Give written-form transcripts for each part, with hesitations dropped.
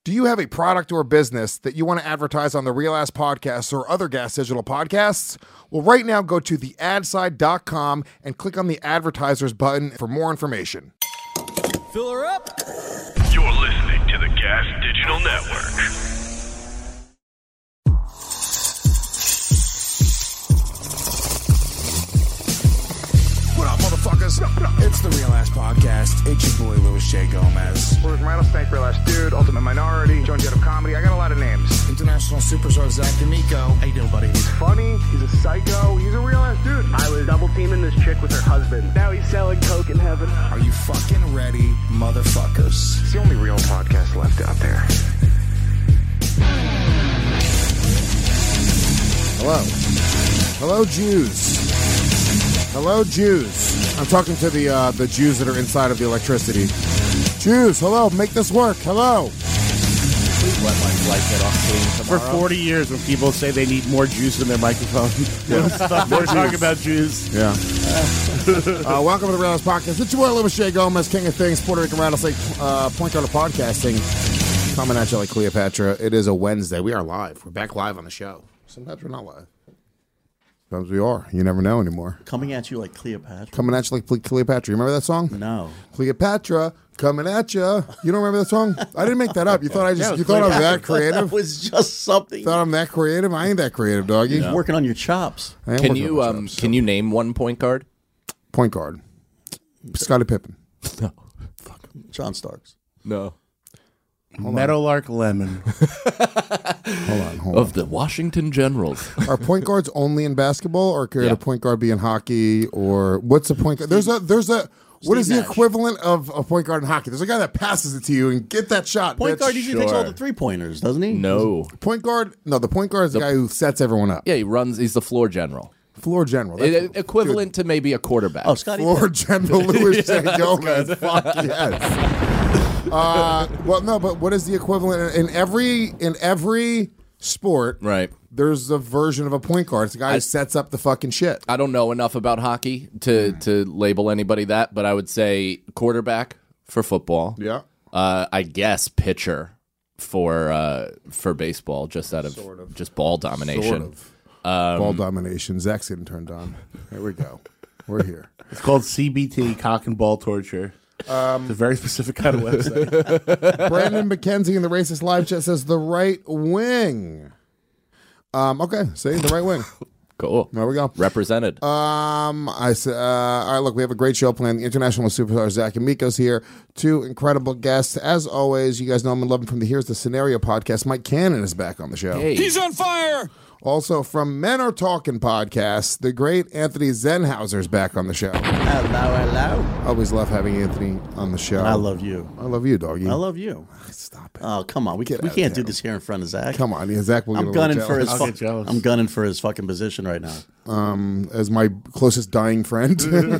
Do you have a product or business that you want to advertise on the Real Ass Podcast or other Gas Digital podcasts? Well, right now, go to theadside.com and click on the advertisers button for more information. Fill her up. You're listening to the Gas Digital Network. What up, motherfuckers? It's the Real Ass Podcast. It's your boy, Louis J. Gomez. Where's Rattlesnake, Real Ass Dude, Ultimate Minority, Joan Jett of Comedy. I got a lot of names. International superstar Zach D'Amico. How you doing, buddy? He's funny. He's a psycho. He's a real ass dude. I was double teaming this chick with her husband. Now he's selling coke in heaven. Are you fucking ready, motherfuckers? It's the only real podcast left out there. Hello. Hello, Jews. Hello, Jews. I'm talking to the Jews that are inside of the electricity. Jews, hello, make this work. Hello. Please let my flight get off clean tomorrow. For 40 years, when people say they need more juice in their microphone, we're talking about Jews. Yeah. Welcome to the Real Ass Podcast. It's your boy, Louis J. Gomez, King of Things, Puerto Rican Rattlesnake, point guard of podcasting. Coming at you like Cleopatra. It is a Wednesday. We are live. We're back live on the show. Sometimes we're not live. Sometimes we are. You never know anymore. Coming at you like Cleopatra. Coming at you like Cleopatra. You remember that song? No. Cleopatra, coming at you. You don't remember that song? I didn't make that up. You thought you thought I was that creative? That was just something. Thought I'm that creative? I ain't that creative, doggy. You're working on your chops. Can you name one point guard? Point guard. Scottie Pippen. No. John Starks. No. Meadowlark Lemon. Hold Of on. the Washington Generals. Are point guards only in basketball, or could a point guard be in hockey, or what's a point guard? There's a what is the Nash. equivalent of a point guard in hockey? There's a guy that passes it to you and get that shot. Point bitch. guard usually takes all the 3-pointers, doesn't he? No. Point guard? No, the point guard is the guy who sets everyone up. Yeah, he's the floor general. Floor general. That's- Equivalent to maybe a quarterback. Oh, Scotty. Floor general Louis J. Gomez. Fuck yes. Well, no, but what is the equivalent in every sport? Right. There's a version of a point guard. It's the guy who sets up the fucking shit. I don't know enough about hockey to label anybody that, but I would say quarterback for football. Yeah. I guess pitcher for baseball, just out of just ball domination. Sort of. Ball domination. Zach's getting turned on. Here we go. We're here. It's called CBT, cock and ball torture. It's a very specific kind of website. Brandon McKenzie in the Racist Live Chat says the right wing. Okay, see, the right wing. Cool. There we go. Represented. I said, all right, look, we have a great show planned. The international superstar Zach Amico's here. 2 incredible guests. As always, you guys know him and love him from the Here's the Scenario podcast. Mike Cannon is back on the show. Hey. He's on fire! Also, from Men Are Talking podcast, the great Anthony Zenhauser's back on the show. Hello. Always love having Anthony on the show. I love you. I love you, doggy. I love you. Stop it. Oh, come on. We can't do this here in front of Zach. Come on, Zach will get I'm a little gunning for his. jealous. I'll get jealous. I'm gunning for his fucking position right now. As my closest dying friend. Good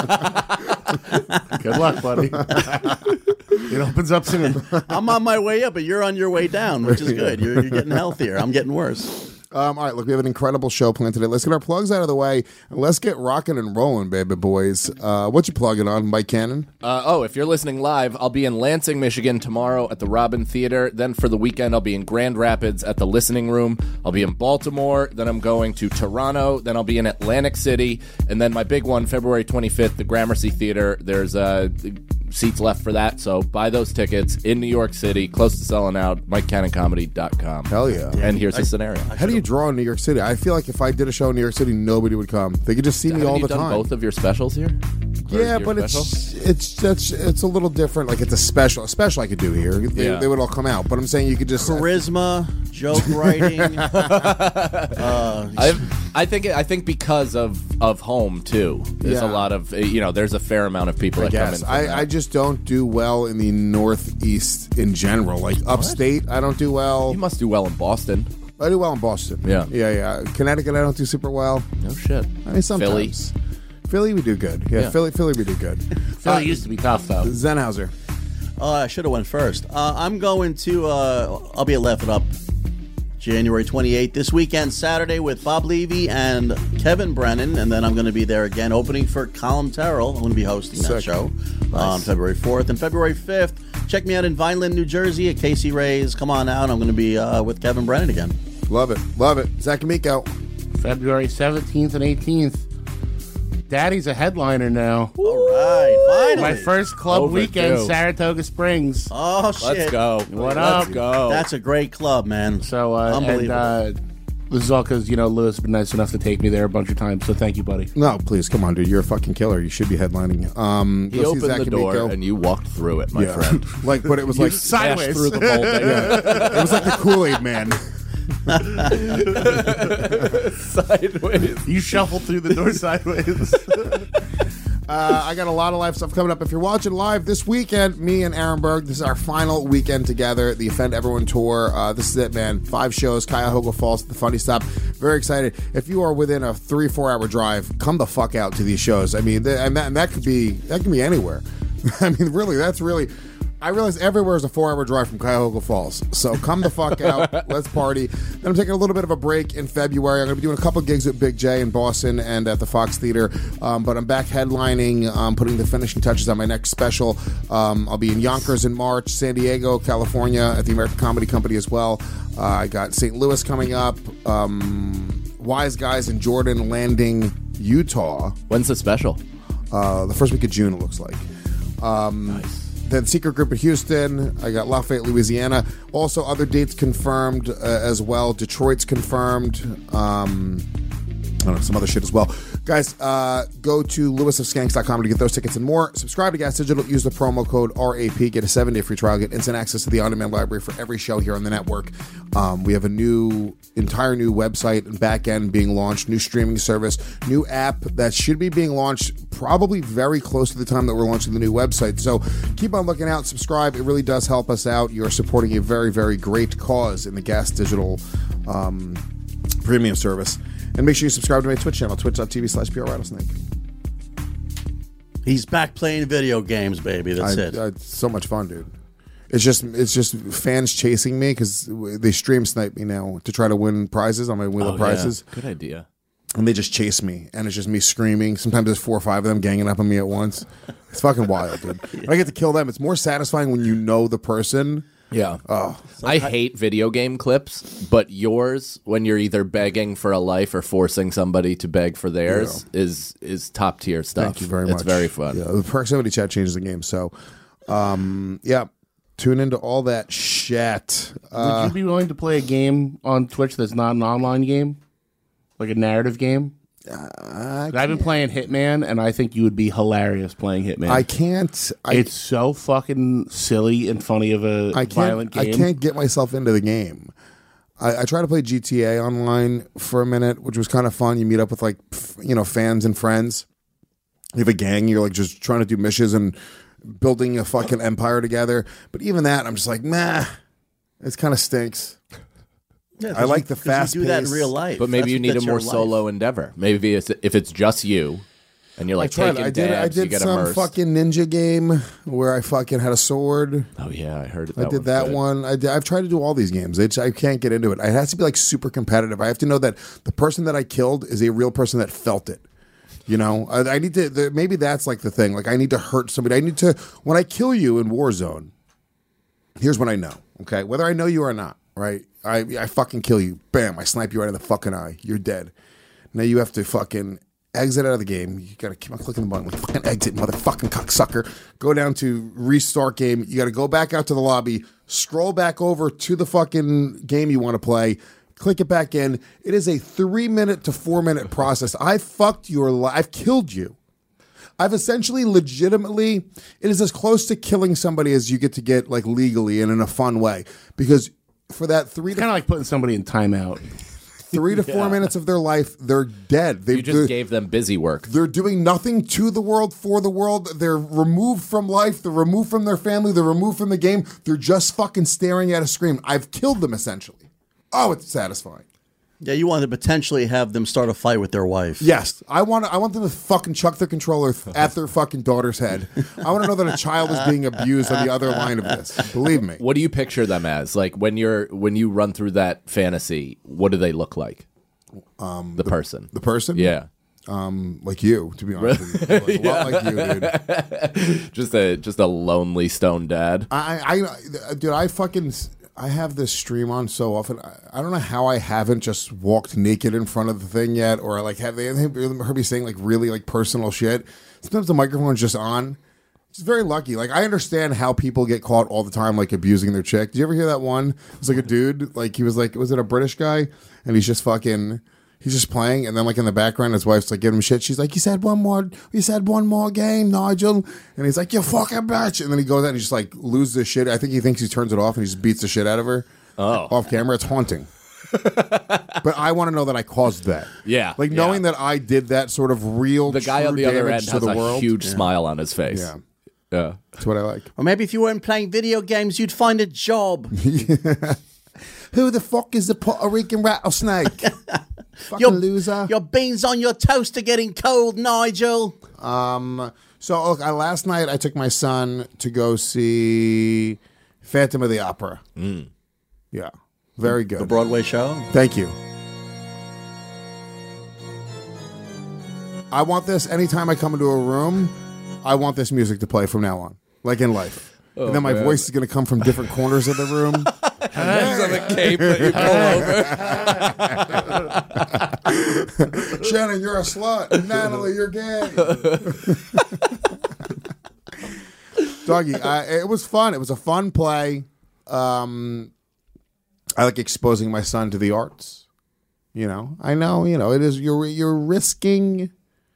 luck, buddy. It opens up soon. I'm on my way up, but you're on your way down, which is good. You're getting healthier. I'm getting worse. All right, look, we have an incredible show planned today. Let's get our plugs out of the way, and let's get rocking and rolling, baby boys. What you plugging on, Mike Cannon? If you're listening live, I'll be in Lansing, Michigan tomorrow at the Robin Theater. Then for the weekend, I'll be in Grand Rapids at the Listening Room. I'll be in Baltimore. Then I'm going to Toronto. Then I'll be in Atlantic City. And then my big one, February 25th, the Gramercy Theater. There's seats left for that, so buy those tickets in New York City, close to selling out, MikeCannonComedy.com. Hell yeah. And here's the scenario. How do you draw in New York City? I feel like if I did a show in New York City, nobody would come. They could just see me all the Haven't you done time. both of your specials here? Yeah, Your but special? it's a little different. Like it's a special I could do here. They would all come out. But I'm saying you could just Charisma, joke writing. I think because of home too. There's a lot of there's a fair amount of people that come in. I just don't do well in the Northeast in general. Like upstate, I don't do well. You must do well in Boston. I do well in Boston. Yeah. Connecticut, I don't do super well. No shit. I mean, sometimes. Philly, we do good. Yeah. Philly, we do good. Philly used to be tough, though. Zenhauser. I should have went first. I'm going to. I'll be at Laugh It Up January 28th this weekend, Saturday, with Bob Levy and Kevin Brennan, and then I'm going to be there again opening for Colin Terrell. I'm going to be hosting that show on February 4th. And February 5th, Check me out in Vineland, New Jersey at Casey Ray's. Come on out. I'm going to be with Kevin Brennan again. Love it. Love it. Zach Amico. February 17th and 18th. Daddy's a headliner now. All right, finally. My first club Overdue. weekend, Saratoga Springs. Oh, shit. Let's go. What Let's up? go. That's a great club, man. So, Unbelievable. and this is all because, Lewis has been nice enough to take me there a bunch of times, so thank you, buddy. No, please, come on, dude. You're a fucking killer. You should be headlining. He go see opened Zach the door Amico. and you walked through it, my friend. But it was like sideways. Through the whole thing. It was like the Kool-Aid Man. Sideways. You shuffled through the door sideways. I got a lot of live stuff coming up. If you're watching live this weekend, me and Aaron Berg, this is our final weekend together, the Offend Everyone Tour. This is it, man. 5 shows, Cuyahoga Falls, the Funny Stop. Very excited. If you are within a 3-4 hour drive, come the fuck out to these shows. I mean, and that could be anywhere. I mean, really, that's really... I realize everywhere is a 4-hour drive from Cuyahoga Falls. So come the fuck out. Let's party. Then I'm taking a little bit of a break in February. I'm going to be doing a couple gigs with Big J in Boston and at the Fox Theater. But I'm back headlining, putting the finishing touches on my next special. I'll be in Yonkers in March, San Diego, California at the American Comedy Company as well. I got St. Louis coming up. Wise Guys in Jordan Landing, Utah. When's the special? The first week of June, it looks like. Nice. Then Secret Group in Houston. I got Lafayette, Louisiana. Also, other dates confirmed as well. Detroit's confirmed. I don't know, some other shit as well. Guys, go to lewisofskanks.com to get those tickets and more. Subscribe to Gas Digital. Use the promo code RAP. Get a 7-day free trial. Get instant access to the on-demand library for every show here on the network. We have a entire new website and back end being launched. New streaming service. New app that should be being launched probably very close to the time that we're launching the new website. So keep on looking out. Subscribe. It really does help us out. You're supporting a very, very great cause in the Gas Digital premium service. And make sure you subscribe to my Twitch channel, twitch.tv/PRRattlesnake. He's back playing video games, baby. That's it. It's so much fun, dude. It's just fans chasing me because they stream snipe me now to try to win prizes on my Wheel of Prizes. Good idea. And they just chase me, and it's just me screaming. Sometimes there's 4 or 5 of them ganging up on me at once. It's fucking wild, dude. When I get to kill them, it's more satisfying when you know the person. Yeah. Oh, I hate video game clips, but yours, when you're either begging for a life or forcing somebody to beg for theirs, is top tier stuff. thank you very much. It's very fun. Yeah, the proximity chat changes the game. So, yeah, tune into all that shit. Would you be willing to play a game on Twitch that's not an online game? Like a narrative game? I've been playing Hitman, and I think you would be hilarious playing Hitman. I can't. It's so fucking silly and funny of a violent game. I can't get myself into the game. I tried to play GTA online for a minute, which was kind of fun. You meet up with fans and friends. You have a gang. You're like just trying to do missions and building a fucking empire together. But even that, I'm just like, nah. It kind of stinks. Yeah, I like the fast You do that in pace. real life. But maybe you need a that's more your life. solo endeavor. Maybe if it's just you, and you're like taking I dabs, you did get some immersed. fucking ninja game where I fucking had a sword. Oh yeah, I heard it. I did that one. I've tried to do all these games. I can't get into it. It has to be like super competitive. I have to know that the person that I killed is a real person that felt it. You know, I need to. Maybe that's like the thing. Like I need to hurt somebody. I need to. When I kill you in Warzone, here's what I know. Okay, whether I know you or not, right? I fucking kill you. Bam! I snipe you right in the fucking eye. You're dead. Now you have to fucking exit out of the game. You gotta keep on clicking the button. Like fucking exit, motherfucking cocksucker. Go down to restart game. You gotta go back out to the lobby. Scroll back over to the fucking game you want to play. Click it back in. It is a 3-minute to 4-minute process. I fucked your life. I've killed you. I've essentially, legitimately, it is as close to killing somebody as you get like legally and in a fun way. Because for that Kind of like putting somebody in timeout. 3 to 4 minutes of their life, they're dead. You just gave them busy work. They're doing nothing to the world, for the world. They're removed from life. They're removed from their family. They're removed from the game. They're just fucking staring at a screen. I've killed them, essentially. Oh, it's satisfying. Yeah, you want to potentially have them start a fight with their wife. Yes, I want them to fucking chuck their controller at their fucking daughter's head. I want to know that a child is being abused on the other line of this. Believe me. What do you picture them as? Like when you run through that fantasy, what do they look like? The person. The person? Yeah. like you, to be honest with you. Like, a lot like you, dude. just a lonely stone dad. Dude, I have this stream on so often. I don't know how I haven't just walked naked in front of the thing yet, or like have they heard me saying like really like personal shit. Sometimes the microphone's just on. It's very lucky. Like, I understand how people get caught all the time, like, abusing their chick. Did you ever hear that one? It was like a dude, like, he was like, was it a British guy? And he's just playing, and then, like, in the background, his wife's, like, giving him shit. She's like, you said one more game, Nigel. And he's like, you fucking bitch. And then he goes out and he just, like, loses his shit. I think he thinks he turns it off, and he just beats the shit out of her. Off camera. It's haunting. But I want to know that I caused that. Yeah. Like, knowing that I did that sort of real, the guy on the other end has a world. huge smile on his face. Yeah. Yeah. That's what I like. Or maybe if you weren't playing video games, you'd find a job. Who the fuck is the Puerto Rican rattlesnake? Fucking loser. Your beans on your toast are getting cold, Nigel. So look, last night I took my son to go see Phantom of the Opera. Yeah. Very good. The Broadway show? Thank you. I want this anytime I come into a room. I want this music to play from now on, like in life. And then my voice is going to come from different corners of the room. He's on the cape that you pull over. Shannon, you're a slut. Natalie, you're gay. Doggy, it was fun. It was a fun play. I like exposing my son to the arts. You know, I know. You know, it is. You're risking.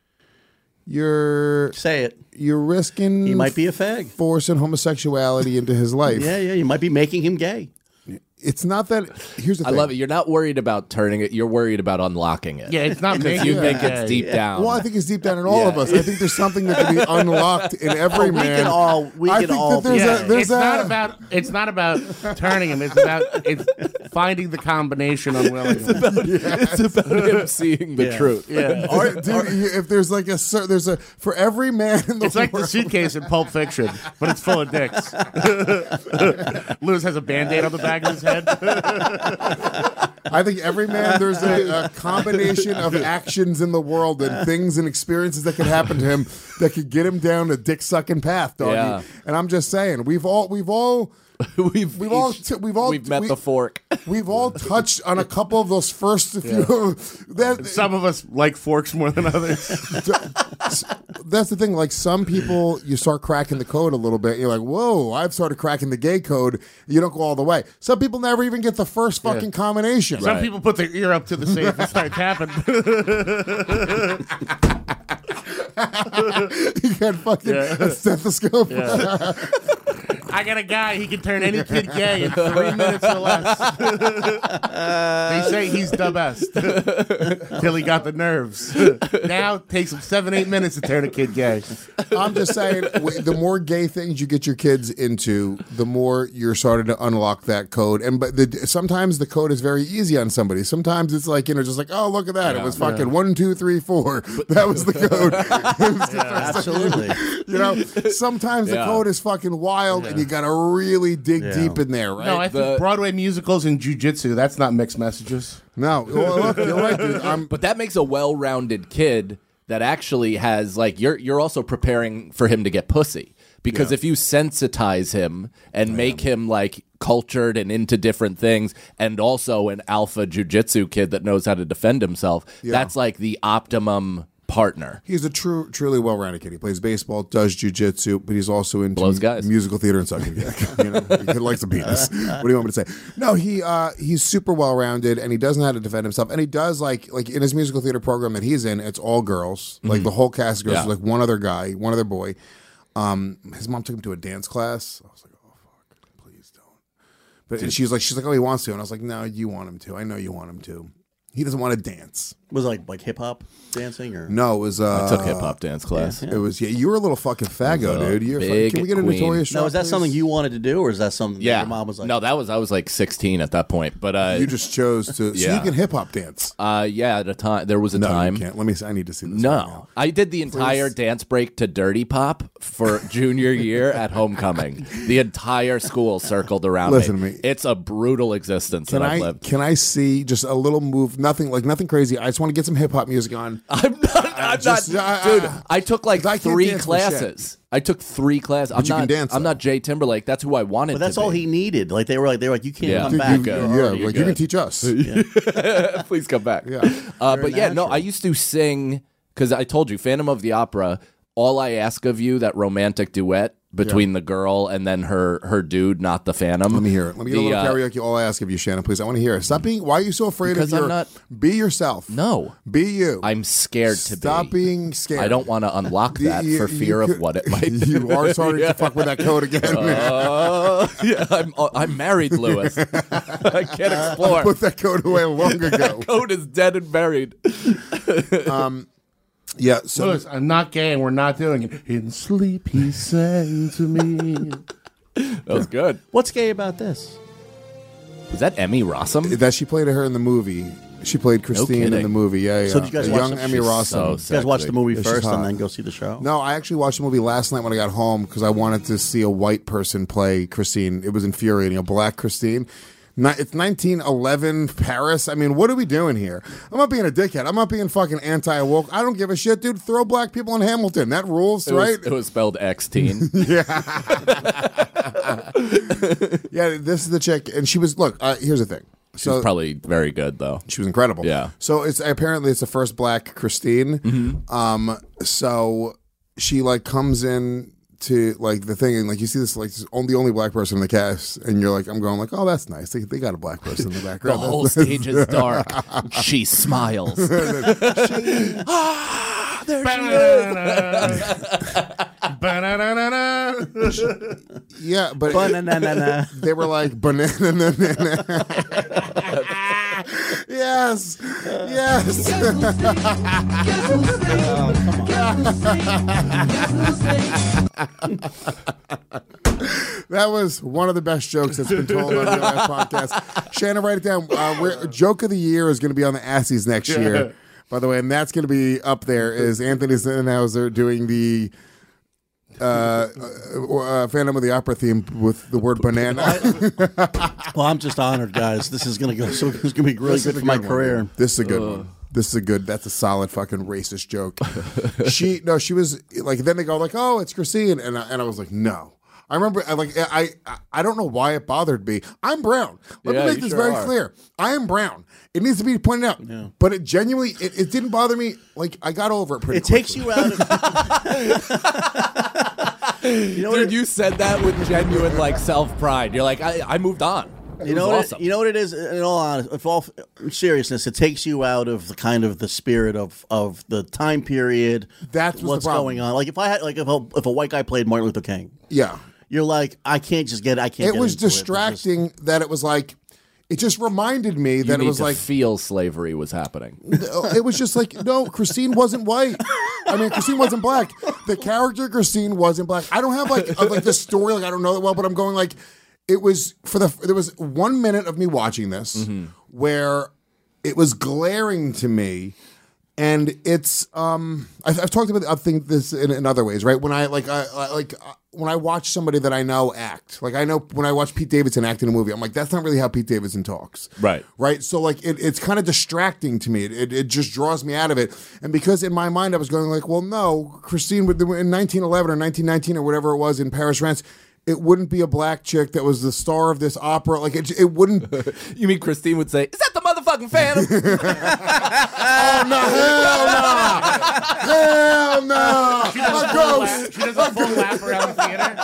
Say it. You're risking. He might be a fag. Forcing homosexuality into his life. Yeah. You might be making him gay. It's not that. Here's the thing. I love it. You're not worried about turning it. You're worried about unlocking it. Yeah, it's not because you think it's deep down. Well, I think it's deep down in all of us. I think there's something that can be unlocked in every man. We can all. It's not about turning him. It's finding the combination unwillingly. It's about him seeing the truth. Yeah. Dude, if there's like for every man in the It's like the suitcase in Pulp Fiction, but it's full of dicks. Lewis has a Band-Aid on the back of his head. I think every man, there's a combination of actions in the world and things and experiences that could happen to him that could get him down a dick sucking path, doggy. Yeah. And I'm just saying, we've met the fork. We've all touched on a couple of those first few. Some of us like forks more than others. That's the thing. Like, some people, you start cracking the code a little bit. You're like, whoa, I've started cracking the gay code. You don't go all the way. Some people never even get the first fucking combination. Some people put their ear up to the safe and start tapping. You got fucking a stethoscope. Yeah. I got a guy, he can turn any kid gay in 3 minutes or less. They say he's the best. Till he got the nerves. Now it takes him 7-8 minutes to turn a kid gay. I'm just saying, the more gay things you get your kids into, the more you're starting to unlock that code. Sometimes the code is very easy on somebody. Sometimes it's like, just like, oh, look at that. It was fucking 1, 2, 3, 4. That was the code. Absolutely. Sometimes the code is fucking wild, and you got to really dig deep in there, right? No, I think Broadway musicals and jiu-jitsu, that's not mixed messages. No. Well, look, you're right, dude. But that makes a well-rounded kid that actually has, like, you're also preparing for him to get pussy. Because if you sensitize him and make him, like, cultured and into different things, and also an alpha jiu-jitsu kid that knows how to defend himself, that's, like, the optimum partner. He's a truly well-rounded kid. He plays baseball, does jiu-jitsu, but he's also into musical theater and sucking dick. He likes a penis. What do you want me to say? No, he's super well-rounded, and he doesn't know how to defend himself. And he does, like in his musical theater program that he's in, it's all girls. Like, the whole cast of girls. There's, like, one other guy, one other boy. His mom took him to a dance class. I was like, oh, fuck, please don't. But she's like, oh, he wants to. And I was like, no, you want him to. I know you want him to. He doesn't want to dance. Was it like hip hop dancing or no? It was. I took hip hop dance class. It was. Yeah, you were a little fucking faggo, dude. Can we get a notorious shot? No, is that something you wanted to do, or is that something that your mom was like? No, I was like 16 at that point. But you just chose to. So you can hip hop dance. Yeah, at a time there was a time. You can't. Let me. I need to see this. No, right now. I did the entire dance break to Dirty Pop for junior year at homecoming. The entire school circled around me. Listen to me. It's a brutal existence that I've lived. Can I see just a little move? Nothing crazy. I just want to get some hip hop music on. I'm not. Dude, I took like I can't 3 dance for shit. classes. I took 3 classes. But you can dance, I'm though. not Jay Timberlake. That's who I wanted. But that's to all be. he needed. Like they were like, you can't Yeah. come Dude, back. Yeah, like you can teach us. Please come back. Yeah. But yeah, no, I used to sing because I told you, Phantom of the Opera. All I Ask of You, that romantic duet between the girl and then her dude, not the Phantom. Let me hear it. Let me get a little karaoke. All I ask of you, Shannon, please. I want to hear it. Stop being. Why are you so afraid Because of your? I'm not- Be yourself. No. Be you. I'm scared to Stop be. being scared. I don't want to unlock that for fear of what it might do. You are starting to fuck with that code again. Yeah, I'm married, Lewis. I can't explore. Put that code away long ago. That code is dead and buried. Yeah. So Lewis, I'm not gay, and we're not doing it. In sleep, he sang to me. That was good. What's gay about this? Was that Emmy Rossum? that she played her in the movie. She played Christine in kidding. the movie. Yeah. So did you guys watch young the- Emmy she's Rossum. You guys watch the movie She's first hot. and then go see the show? No, I actually watched the movie last night when I got home because I wanted to see a white person play Christine. It was infuriating. A black Christine. It's 1911 Paris. I mean, what are we doing here? I'm not being a dickhead. I'm not being fucking anti-woke. I don't give a shit, dude. Throw black people in Hamilton. That rules, right? It was spelled X-teen. Yeah, this is the chick. And she was, look, here's the thing. She was probably very good, though. She was incredible. Yeah. So it's the first black Christine. Mm-hmm. So she like comes in to like the thing, and like you see this like the only black person in the cast, and you're like, I'm going like, oh, that's nice. They got a black person in the The background. whole stage is dark. She smiles. There she is. Yeah, but Banana. they were like banana. Yes. That was one of the best jokes that's been told on the last podcast. Shannon, write it down. Joke of the year is going to be on the Assies next year, by the way, and that's going to be up there. Is Anthony Sennhauser doing the Phantom of the Opera theme with the word banana? Well, I'm just honored, guys. This is going to go. So it's going to be really good for my career. This is a good one. This is a good. That's a solid fucking racist joke. She was like. Then they go like, "Oh, it's Christine," and I was like, "No." I remember, I don't know why it bothered me. I'm brown. Let me make this very clear. I am brown. It needs to be pointed out. Yeah. But it genuinely, it didn't bother me. Like, I got over it pretty quickly. Takes you out of... Dude, you said that with genuine like self-pride. You're like, I moved on. You know what it is. In all honesty, all seriousness, it takes you out of the kind of the spirit of the time period. That's what's going on. Like if I had if a white guy played Martin Luther King, yeah, you're like, I can't just get. I can't. It was distracting that it was like. It just reminded me that it was like feel slavery was happening. It was just like, no, Christine wasn't white. I mean, Christine wasn't black. The character Christine wasn't black. I don't have like the story. Like I don't know it well, but I'm going like. It was there was 1 minute of me watching this where it was glaring to me, and it's I've talked about I think this in other ways, right? When I when I watch somebody that I know act, like I know when I watch Pete Davidson act in a movie, I'm like, that's not really how Pete Davidson talks, right? So like it's kind of distracting to me. It just draws me out of it, and because in my mind I was going like, well, no, Christine in 1911 or 1919 or whatever it was in Paris, France. It wouldn't be a black chick that was the star of this opera. Like it wouldn't. You mean Christine would say, "Is that the motherfucking Phantom?" Oh no! Hell no! She does a full lap around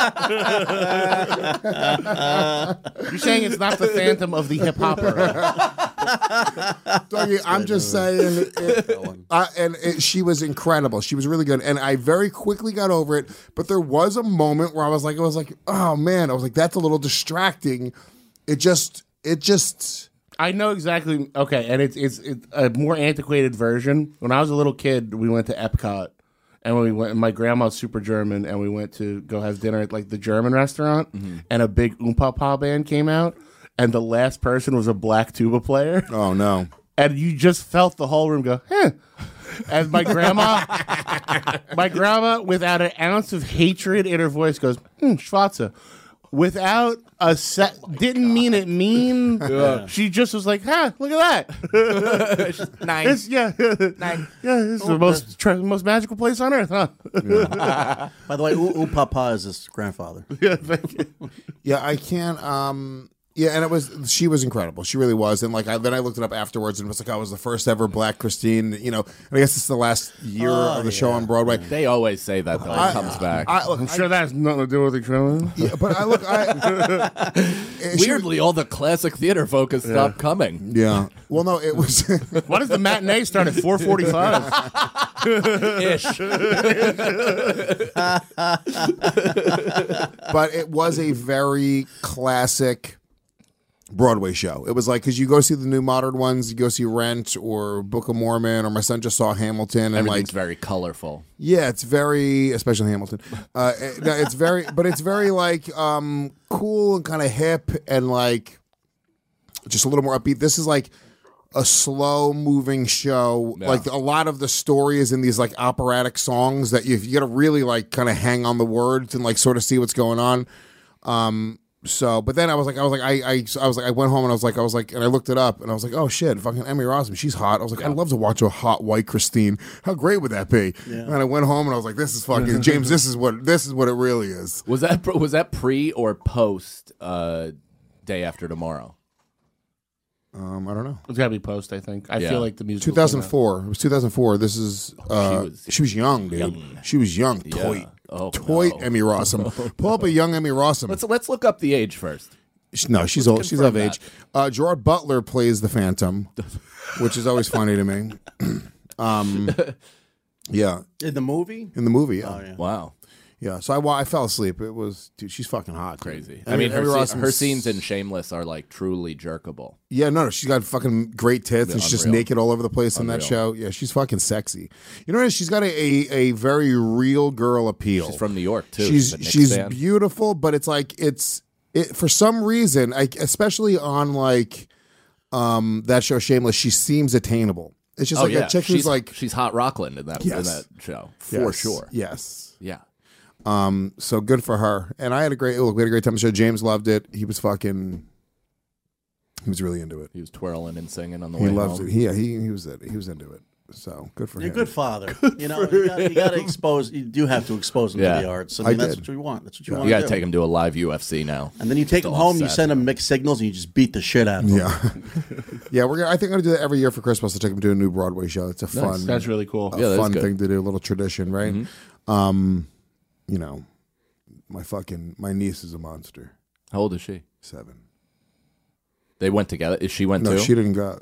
the theater. You're saying it's not the Phantom of the hip hopper. Dougie, I'm just saying. She was incredible. She was really good, and I very quickly got over it. But there was a moment where I was like, oh man, I was like, that's a little distracting. It just. I know exactly. Okay, and it's a more antiquated version. When I was a little kid, we went to Epcot, and we went. My grandma's super German, and we went to go have dinner at like the German restaurant, and a big Oompa Pa band came out, and the last person was a black tuba player. Oh no! And you just felt the whole room go, "Huh." And my grandma, without an ounce of hatred in her voice, goes, "Schwarze." without a set. Didn't mean it mean. She just was like, "Huh, look at that." 9. It's, yeah, 9. yeah. This is the most magical place on earth, huh? By the way, Papa is his grandfather. Yeah, thank you. Yeah, I can't. Yeah, and she was incredible. She really was. And then I looked it up afterwards, and it was like I was the first ever Black Christine. And I guess it's the last year of the show on Broadway. They always say that though. It comes back. I'm sure that has nothing to do with the trailer. Yeah, but Weirdly, all the classic theater focus stopped coming. Yeah. Well, no, it was. Why does the matinee start at 4:45? But it was a very classic Broadway show. It was like, because you go see the new modern ones, you go see Rent or Book of Mormon, or my son just saw Hamilton, and Everything's very colorful. Yeah, it's very, especially Hamilton. It's very, but it's very cool and kind of hip and just a little more upbeat. This is like a slow moving show. Yeah. Like a lot of the story is in these operatic songs that you got to really kind of hang on the words and sort of see what's going on. So, but then I went home and I looked it up and I was like, oh shit, fucking Emmy Rossum, she's hot. I was like, I'd love to watch a hot white Christine. How great would that be? Yeah. And I went home and I was like, this is fucking James. This is what it really is. Was that pre or post Day After Tomorrow? I don't know. It's gotta be post. I think. I feel like the music. 2004. It was 2004. This is. She was young, dude. Young. She was young. Yeah. Toy. Oh, Toy no. Emmy Rossum. Pull up a young Emmy Rossum. Let's look up the age first. No, she's old. She's of confirm age. Gerard Butler plays the Phantom, which is always funny to me. Yeah. In the movie? In the movie, yeah. Oh, yeah. Wow. Yeah, so I fell asleep. It was, dude, she's fucking hot. Crazy. I mean, her scenes in Shameless are truly jerkable. Yeah, no, she's got fucking great tits, and she's just naked all over the place in that show. Yeah, she's fucking sexy. You know what? She's got a very real girl appeal. She's from New York too. She's beautiful, but it's for some reason, especially on that show Shameless, she seems attainable. It's just a chick who's she's hot Rockland in that show for sure. Yes. Yeah. So good for her. And we had a great time on the show. James loved it. He was really into it. He was twirling and singing on the He way loves home. it. He was into it. So good for him. You're a good father. You got to expose. You do have to expose him to the arts. I mean, that's what you want. That's what you want. You got to take him to a live UFC now. And then you take him home. You send him mixed signals, and you just beat the shit out of him. Yeah, yeah. I think I'm gonna do that every year for Christmas to take him to a new Broadway show. It's a fun. That's really cool. Fun thing to do. A little tradition, right? Mm-hmm. My niece is a monster. How old is she? 7. They went together. She went No, too? she didn't go.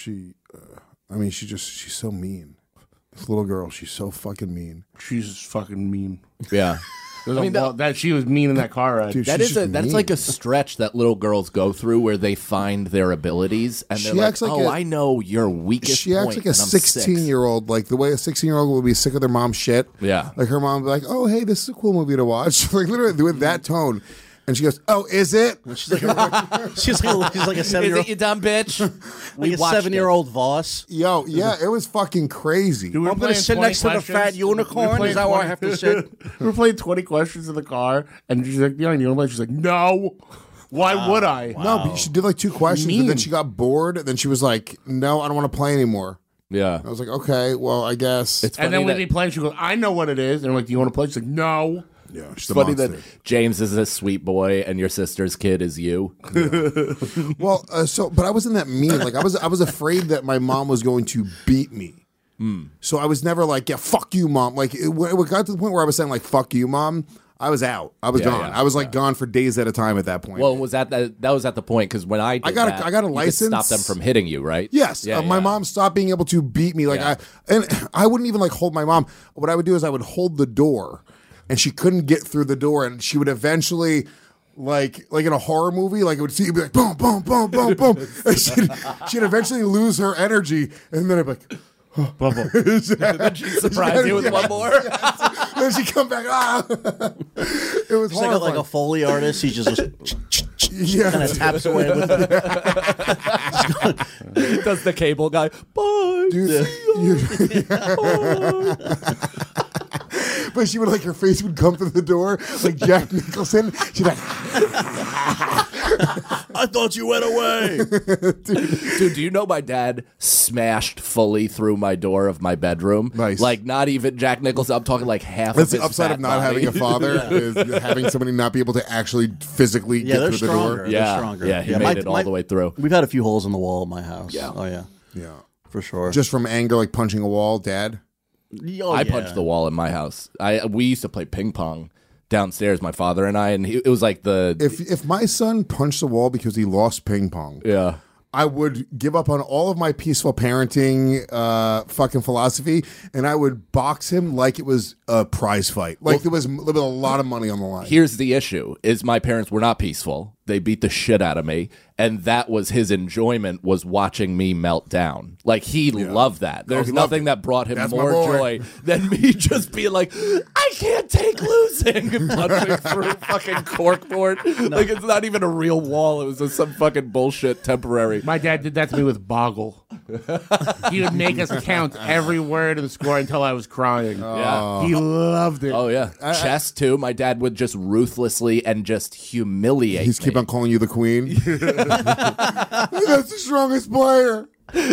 She's so mean. This little girl, she's so fucking mean. She's fucking mean. Yeah. That she was mean in that car ride. Dude, that's like a stretch that little girls go through where they find their abilities and they're I know your weakest She acts point, like a and I'm 16-year-old, like the way a 16-year-old would be sick of their mom's shit. Yeah. Like her mom would be like, oh, hey, this is a cool movie to watch. Like literally with that tone. And she goes, oh, is it? She's like a 7-year-old. Is it, you dumb bitch? Like a 7-year-old Voss. Yo, yeah, it was fucking crazy. Dude, I'm going to sit next to the fat unicorn. Is that where I have to sit? We were playing 20 questions in the car, and she's like, you want to play? She's like, no. Why would I? No, but she did 2 questions, and then she got bored, and then she was like, no, I don't want to play anymore. Yeah. I was like, okay, well, I guess. And then we'd be playing, she goes, I know what it is. And I'm like, do you want to play? She's like, no. Yeah, it's funny that James is a sweet boy and your sister's kid is you. Yeah. Well, but I wasn't that mean. Like I was afraid that my mom was going to beat me. So I was never like, yeah, fuck you, mom. Like it got to the point where I was saying like, fuck you, mom. I was out. I was gone. Yeah, I was gone for days at a time at that point. Well, that was at the point because when I got a license. You could stop them from hitting you, right? Yes. My mom stopped being able to beat me. I wouldn't even hold my mom. What I would do is I would hold the door. And she couldn't get through the door, and she would eventually, like in a horror movie, it would see, it'd be like boom, boom, boom, boom, boom, and she'd eventually lose her energy, and then I'd be like, oh. Bubble. Then she'd surprise you with one more. Then she'd come back. It was horrifying. Like a Foley artist. He just kind of taps away with it. Does the cable guy? Bye. Dude, But she would like her face would come through the door like Jack Nicholson. She'd like, I thought you went away. Dude, do you know my dad smashed fully through my door of my bedroom? Nice. Like not even Jack Nicholson. I'm talking like half that's of the his upside fat of not body. having a father is having somebody not be able to actually physically Yeah, get they're through the stronger. door. They're Yeah, stronger. yeah, he made it all the way through. We've had a few holes in the wall in my house. Yeah. Oh yeah, Yeah. for sure. Just from anger, like punching a wall, Dad. I punched the wall in my house. We used to play ping pong downstairs, my father and I, and it was like the If my son punched the wall because he lost ping pong, yeah. I would give up on all of my peaceful parenting fucking philosophy, and I would box him like it was a prize fight. Like there was a lot of money on the line. Here's the issue: is my parents were not peaceful. They beat the shit out of me, and that was his enjoyment, was watching me melt down. Like he loved that. There's he loved nothing it. that brought him That's my more boy. joy than me just being like, I can't take losing and punching through fucking corkboard. Like it's not even a real wall. It was just some fucking bullshit temporary. My dad did that to me with Boggle. He would make us count every word in the score until I was crying. Yeah. He loved it. Oh yeah, chess too. My dad would just ruthlessly and just humiliate. He's keep me. on calling you the queen. That's the strongest player.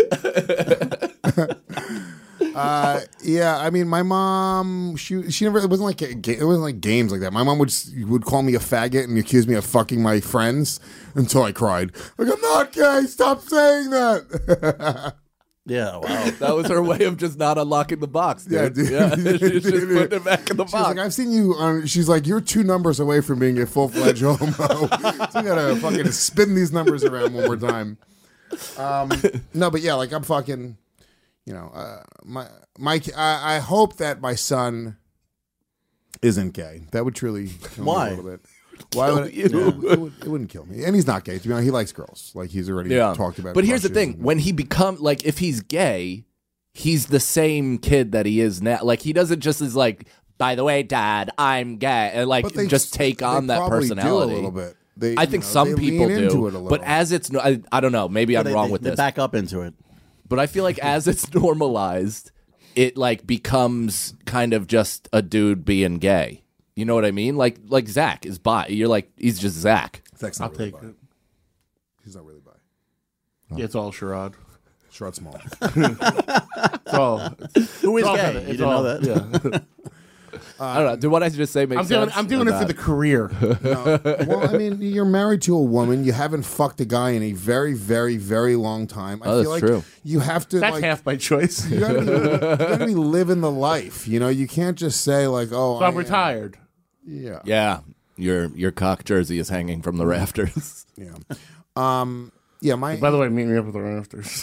Yeah, I mean, my mom, she never. It wasn't like games like that. My mom would call me a faggot and accuse me of fucking my friends until I cried. Like, I'm not gay. Stop saying that. Yeah, wow. That was her way of just not unlocking the box. Dude. Yeah, dude. Yeah, she's just putting it back in the She's box. like, I've seen you. She's like, you're 2 numbers away from being a full-fledged homo. So you gotta fucking spin these numbers around one more time. No, but yeah, like I'm fucking. You know, I hope that my son isn't gay. That would truly kill Why? me a little bit. Why would it wouldn't kill me. And he's not gay. To be honest, he likes girls. Like he's already talked about. But here's the crushes thing: and- when he like, if he's gay, he's the same kid that he is now. Like he doesn't just is like, by the way, Dad, I'm gay, and like But they just take on they that probably personality do a little bit. I think some they people lean into do, it a little. but as it's I don't know. Maybe I'm wrong with they this. back up into it. But I feel like as it's normalized, it like becomes kind of just a dude being gay. You know what I mean? Like Zach is bi. You're like, he's just Zach. Zach's I'll not really take bi. it. He's not really bi. Yeah, it's all charade. Short, small. It's all. Who is all gay? kinda- You it's didn't all- know that? Yeah. I don't know. Did what I just say make I'm sense? doing or it for not? the career. Well, I mean, you're married to a woman. You haven't fucked a guy in a very, very, very long time. I Oh, feel that's like true. you have to. That's like, half my choice. You gotta be living the life. You know, you can't just say like, "Oh, So I'm I am." retired. Yeah, Yeah, your cock jersey is hanging from the rafters. yeah, yeah. By the way, meet me up at the rafters.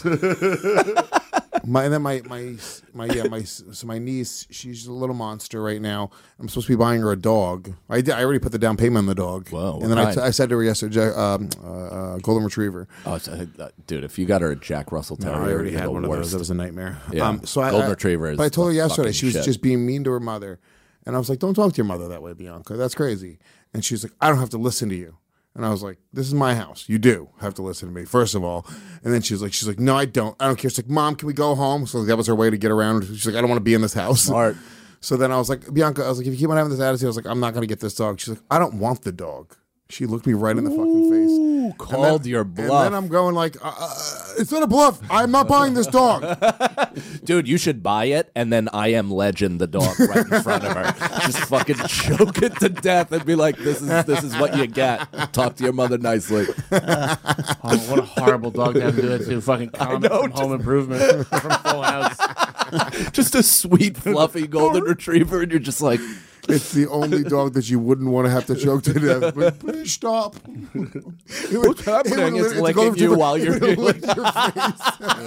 My niece, she's a little monster right now. I'm supposed to be buying her a dog. I already put the down payment on the dog. Whoa, And then what kind? I said to her yesterday, golden retriever. Oh, dude, if you got her a Jack Russell No, Terrier, I already you're had the one of worst. those. That was a nightmare. Yeah. Golden Retriever is But I told her the yesterday fucking she was shit. just being mean to her mother, and I was like, "Don't talk to your mother that way, Bianca. That's crazy." And she's like, "I don't have to listen to you." And I was like, "This is my house. You do have to listen to me, first of all." And then she's like, "No, I don't care." She's like, "Mom, can we go home?" So that was her way to get around. She's like, "I don't want to be in this house." Smart. So then I was like, Bianca, I was like, if you keep on having this attitude, I was like, I'm not going to get this dog. She's like, I don't want the dog. She looked me right in the fucking face. Called your bluff. And then I'm going like, it's not a bluff. I'm not buying this dog. Dude, you should buy it, and then I Am Legend the dog right in front of her. Just fucking choke it to death and be like, this is what you get. Talk to your mother nicely. Oh, what a horrible dog to have to do it to. Fucking Comet from Home Improvement, from Full House. Just a sweet, fluffy golden retriever, and you're just like, It's the only dog that you wouldn't want to have to choke to death. But please stop. what's happening? It's licking you while you're here. lick your face.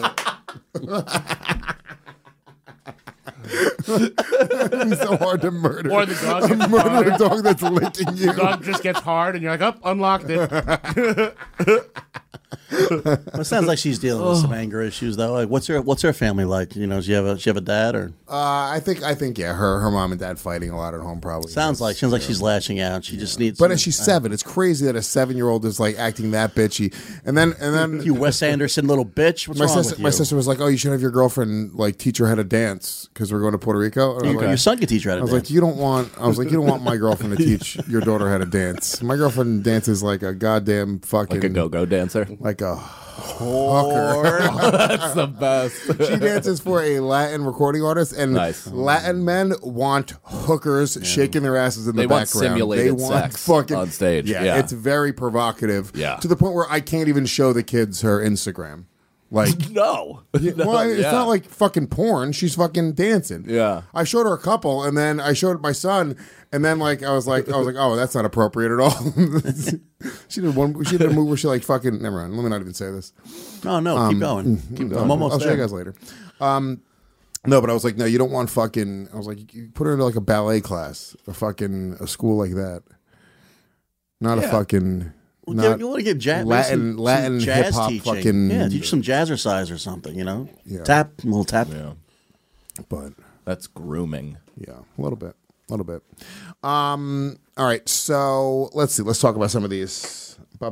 It'd be so hard to murder. Or the dog gets Murder a hard. dog that's licking you. The dog just gets hard, and you're like, oh, unlocked it. It sounds like she's dealing with some anger issues, though. Like, what's her family like? You know, does she have a dad or? I think yeah, her mom and dad fighting a lot at home probably. Sounds like she's lashing out. She just needs. But she's 7. It's crazy that a 7-year-old is like acting that bitchy. And then you Wes Anderson little bitch. What's wrong with you? My sister was like, "Oh, you should have your girlfriend like teach her how to dance because we're going to Puerto Rico." And Your son could teach her how to dance. I was like, you don't want my girlfriend to teach your daughter how to dance. My girlfriend dances like a goddamn fucking Like a go-go dancer? Like a hooker. That's the best. She dances for a Latin recording artist, and Latin men want hookers shaking their asses in the They want background. simulated They want sex fucking on stage. Yeah, Yeah. it's very provocative. Yeah. To the point where I can't even show the kids her Instagram. Like No. well, it's yeah. not like fucking porn. She's fucking dancing. Yeah. I showed her a couple, and then I showed my son, and then I was like, oh, that's not appropriate at all. She did a move where she like fucking. Never mind. Let me not even say this. No, keep going. Keep going. I'm almost I'll there. show you guys later. No, but I was like, no, you don't want fucking. I was like, you put her into like a ballet class, a school like that. Not a fucking. You want to give Latin jazz hip hop teaching. fucking teach some jazzercise or something. You know, Yeah. a little tap. Yeah. But That's grooming. yeah, a little bit. All right, so let's see. Let's talk about some of these. All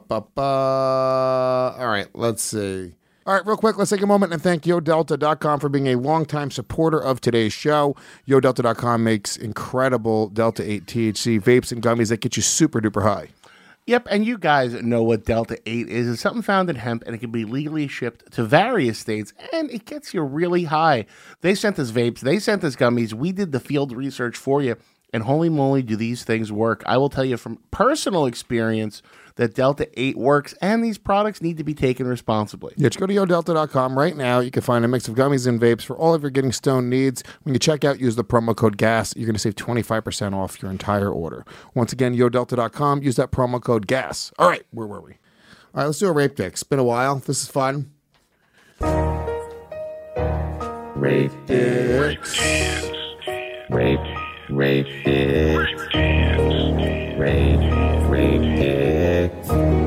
right, let's see. All right, real quick, let's take a moment and thank YoDelta.com for being a longtime supporter of today's show. YoDelta.com makes incredible Delta 8 THC vapes and gummies that get you super duper high. Yep, and you guys know what Delta 8 is. It's something found in hemp, and it can be legally shipped to various states, and it gets you really high. They sent us vapes. They sent us gummies. We did the field research for you, and holy moly, do these things work. I will tell you from personal experience that Delta 8 works, and these products need to be taken responsibly. Yeah, just go to YoDelta.com right now. You can find a mix of gummies and vapes for all of your getting stoned needs. When you check out, use the promo code GAS. You're going to save 25% off your entire order. Once again, YoDelta.com. Use that promo code GAS. All right, where were we? All right, let's do a rape dick. It's been a while. This is fun. Rape dicks. Rape dicks. Rape dicks.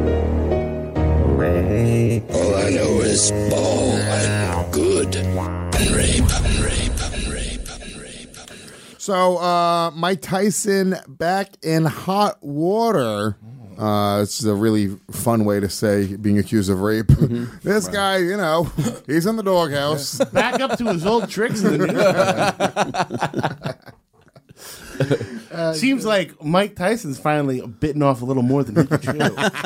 Rape. All I know is ball and good and rape. So, Mike Tyson back in hot water. It's a really fun way to say being accused of rape. This guy, he's in the doghouse. Back up to his old tricks in the news. Seems like Mike Tyson's finally bitten off a little more than he could chew.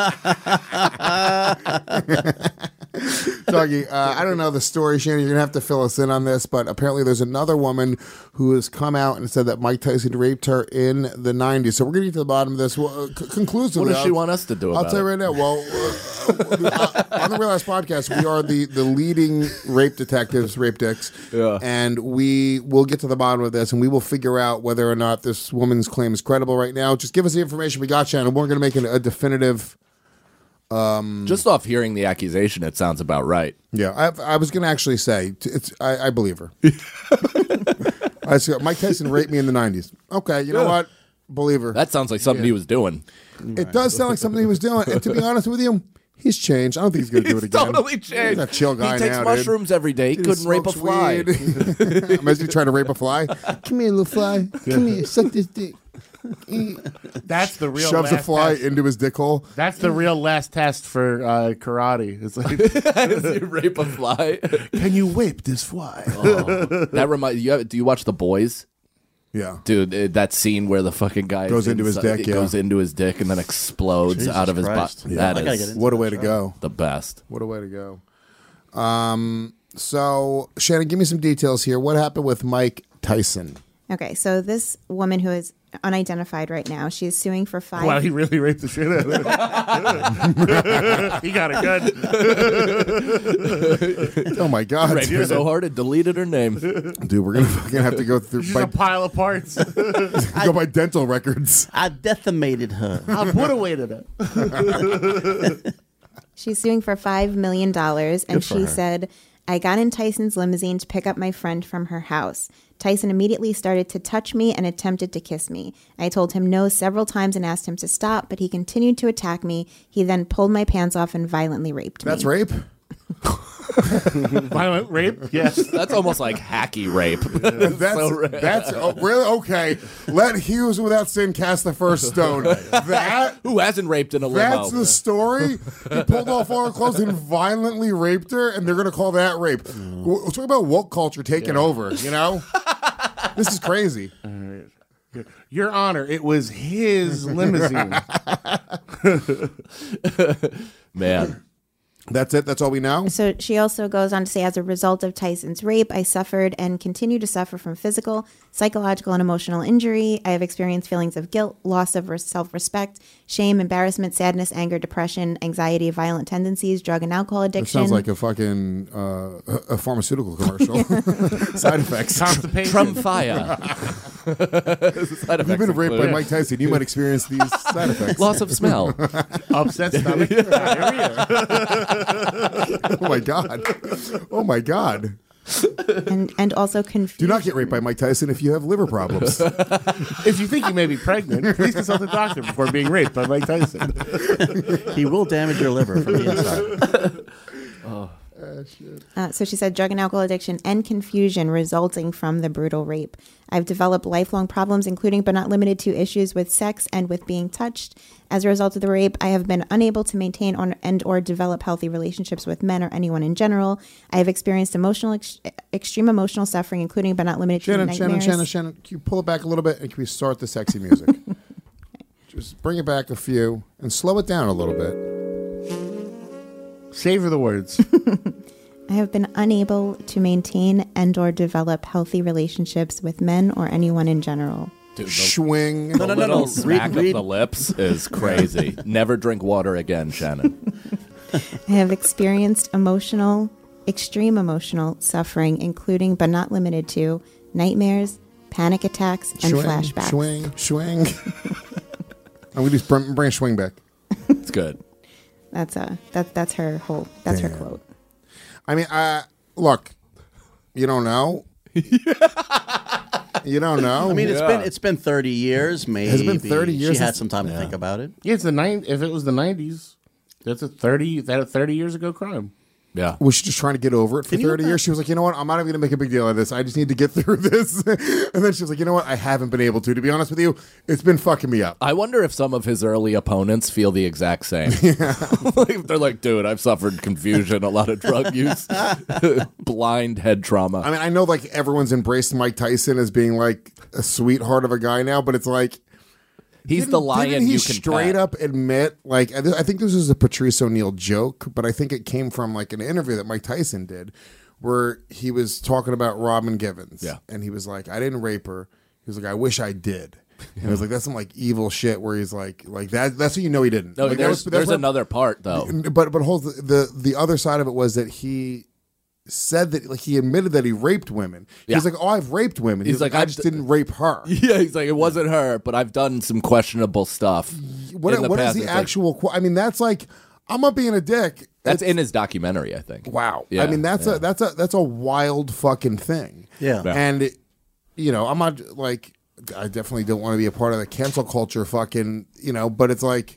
Dougie, I don't know the story, Shannon. You're going to have to fill us in on this, but apparently there's another woman who has come out and said that Mike Tyson raped her in the 90s. So we're going to get to the bottom of this. Well, conclusively, What does she want us to do about it? I'll tell you right now. Well, on the Real Ass Podcast, we are the leading rape detectives, rape dicks, and we will get to the bottom of this, and we will figure out whether or not this woman's claim is credible right now. Just give us the information we got, Shannon. We're going to make a definitive... Just off hearing the accusation, it sounds about right. Yeah, I was going to actually say, I believe her. I said, Mike Tyson raped me in the 90s. Okay, you know what? Believe her. That sounds like something he was doing. It does sound like something he was doing. And to be honest with you, he's changed. I don't think he's going to do it again. Totally changed. He's a chill guy now, He takes mushrooms every day. He Dude, couldn't rape a smokes fly. weed. Imagine you trying to rape a fly. Come here, little fly. Come here, suck this dick. That's the real Shoves a last fly test. into his dick hole. That's the real last test for karate. It's like, Does he rape a fly? can you whip this fly? That reminds you. Do you watch The Boys? Yeah. Dude, that scene where the fucking guy Goes into his dick, it goes into his dick and then explodes Jesus out of his Christ. body. Yeah, I That gotta is get into What a way to go. the best. What a way to go. So, Shannon, give me some details here. What happened with Mike Tyson? Okay, so this woman who is unidentified right now, she's suing for $5 Wow, he really raped the shit out of her. He got it good. Oh, my God. Raped her so hard it deleted her name. Dude, we're going to fucking have to go through Just a pile of parts. go by dental records. I decimated her. I obliterated it. She's suing for $5 million, and she said, I got in Tyson's limousine to pick up my friend from her house. Tyson immediately started to touch me and attempted to kiss me. I told him no several times and asked him to stop, but he continued to attack me. He then pulled my pants off and violently raped me. That's rape? Violent rape? Yes. That's almost like hacky rape. That's really okay. Let Hughes without sin cast the first stone. That who hasn't raped in a limo? That's the story. He pulled off all her clothes and violently raped her, and they're gonna call that rape. We're talking about woke culture taking over. You know, this is crazy. Your Honor, it was his limousine. Man. That's it? That's all we know? So she also goes on to say, as a result of Tyson's rape, I suffered and continue to suffer from physical, psychological, and emotional injury. I have experienced feelings of guilt, loss of self-respect, shame, embarrassment, sadness, anger, depression, anxiety, violent tendencies, drug and alcohol It addiction. sounds like a fucking a pharmaceutical commercial. Side effects. Constipation. From fire. If you've been raped by Mike Tyson, you might experience these side effects. Loss of smell. Upset stomach. Diarrhea. Oh my god! Oh my god! and also confusion. Do not get raped by Mike Tyson if you have liver problems. If you think you may be pregnant, please consult a doctor before being raped by Mike Tyson. He will damage your liver from the inside. So she said drug and alcohol addiction and confusion resulting from the brutal rape. I've developed lifelong problems, including but not limited to issues with sex and with being touched. As a result of the rape, I have been unable to maintain or develop healthy relationships with men or anyone in general. I have experienced extreme emotional suffering, including but not limited to nightmares. Shannon, can you pull it back a little bit and can we start the sexy music? Just bring it back a few and slow it down a little bit. Savor the words. I have been unable to maintain and or develop healthy relationships with men or anyone in general. Dude, Swing. The little smack of the lips is crazy. Never drink water again, Shannon. I have experienced extreme emotional suffering, including but not limited to nightmares, panic attacks, and flashbacks. Swing. I'm going to bring Swing back. It's good. That's her quote. I mean, look, you don't know. You don't know. I mean, it's been 30 years. Maybe it's been 30 years. She had some time to think about it. Yeah, it's if it was the 90s, that's a 30 years ago crime. Yeah. Was she just trying to get over it for 30 years? She was like, you know what? I'm not even going to make a big deal out of this. I just need to get through this. And then she was like, you know what? I haven't been able to. To be honest with you, it's been fucking me up. I wonder if some of his early opponents feel the exact same. Yeah. They're like, dude, I've suffered confusion, a lot of drug use, blind head trauma. I mean, I know like everyone's embraced Mike Tyson as being like a sweetheart of a guy now, but it's like, he's the lion didn't he you can straight pet. up admit, like, I think this was a Patrice O'Neal joke, but I think it came from like an interview that Mike Tyson did where he was talking about Robin Givens. Yeah. And he was like, I didn't rape her. He was like, I wish I did. And it was like, that's some like evil shit where he's like that's what you know he didn't. No, like, there's where, another part though. But hold the other side of it was that he said that, like, he admitted that he raped women. He's like, oh, I've raped women. He's like, I just didn't rape her. Yeah, he's like, it wasn't her, but I've done some questionable stuff. What is the actual? I mean, that's like, I'm not being a dick. That's in his documentary, I think. Wow. Yeah, I mean, that's a wild fucking thing. Yeah. And you know, I'm not like, I definitely don't want to be a part of the cancel culture fucking, you know, but it's like,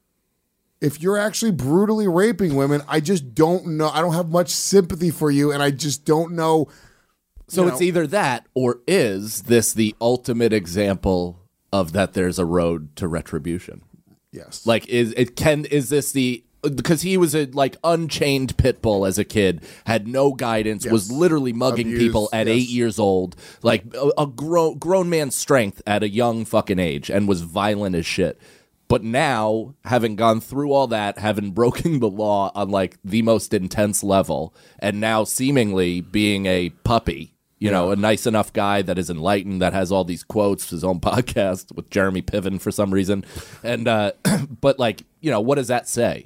if you're actually brutally raping women, I just don't know. I don't have much sympathy for you, and I just don't know. So it's either that, or is this the ultimate example of that there's a road to retribution? Yes. Like, is this the, because he was a like unchained pit bull as a kid, had no guidance, was literally mugging Abused, people at 8 years old, like a grown man's strength at a young fucking age, and was violent as shit. But now, having gone through all that, having broken the law on like the most intense level, and now seemingly being a puppy, you know, a nice enough guy that is enlightened, that has all these quotes, his own podcast with Jeremy Piven for some reason. And, but like, you know, what does that say?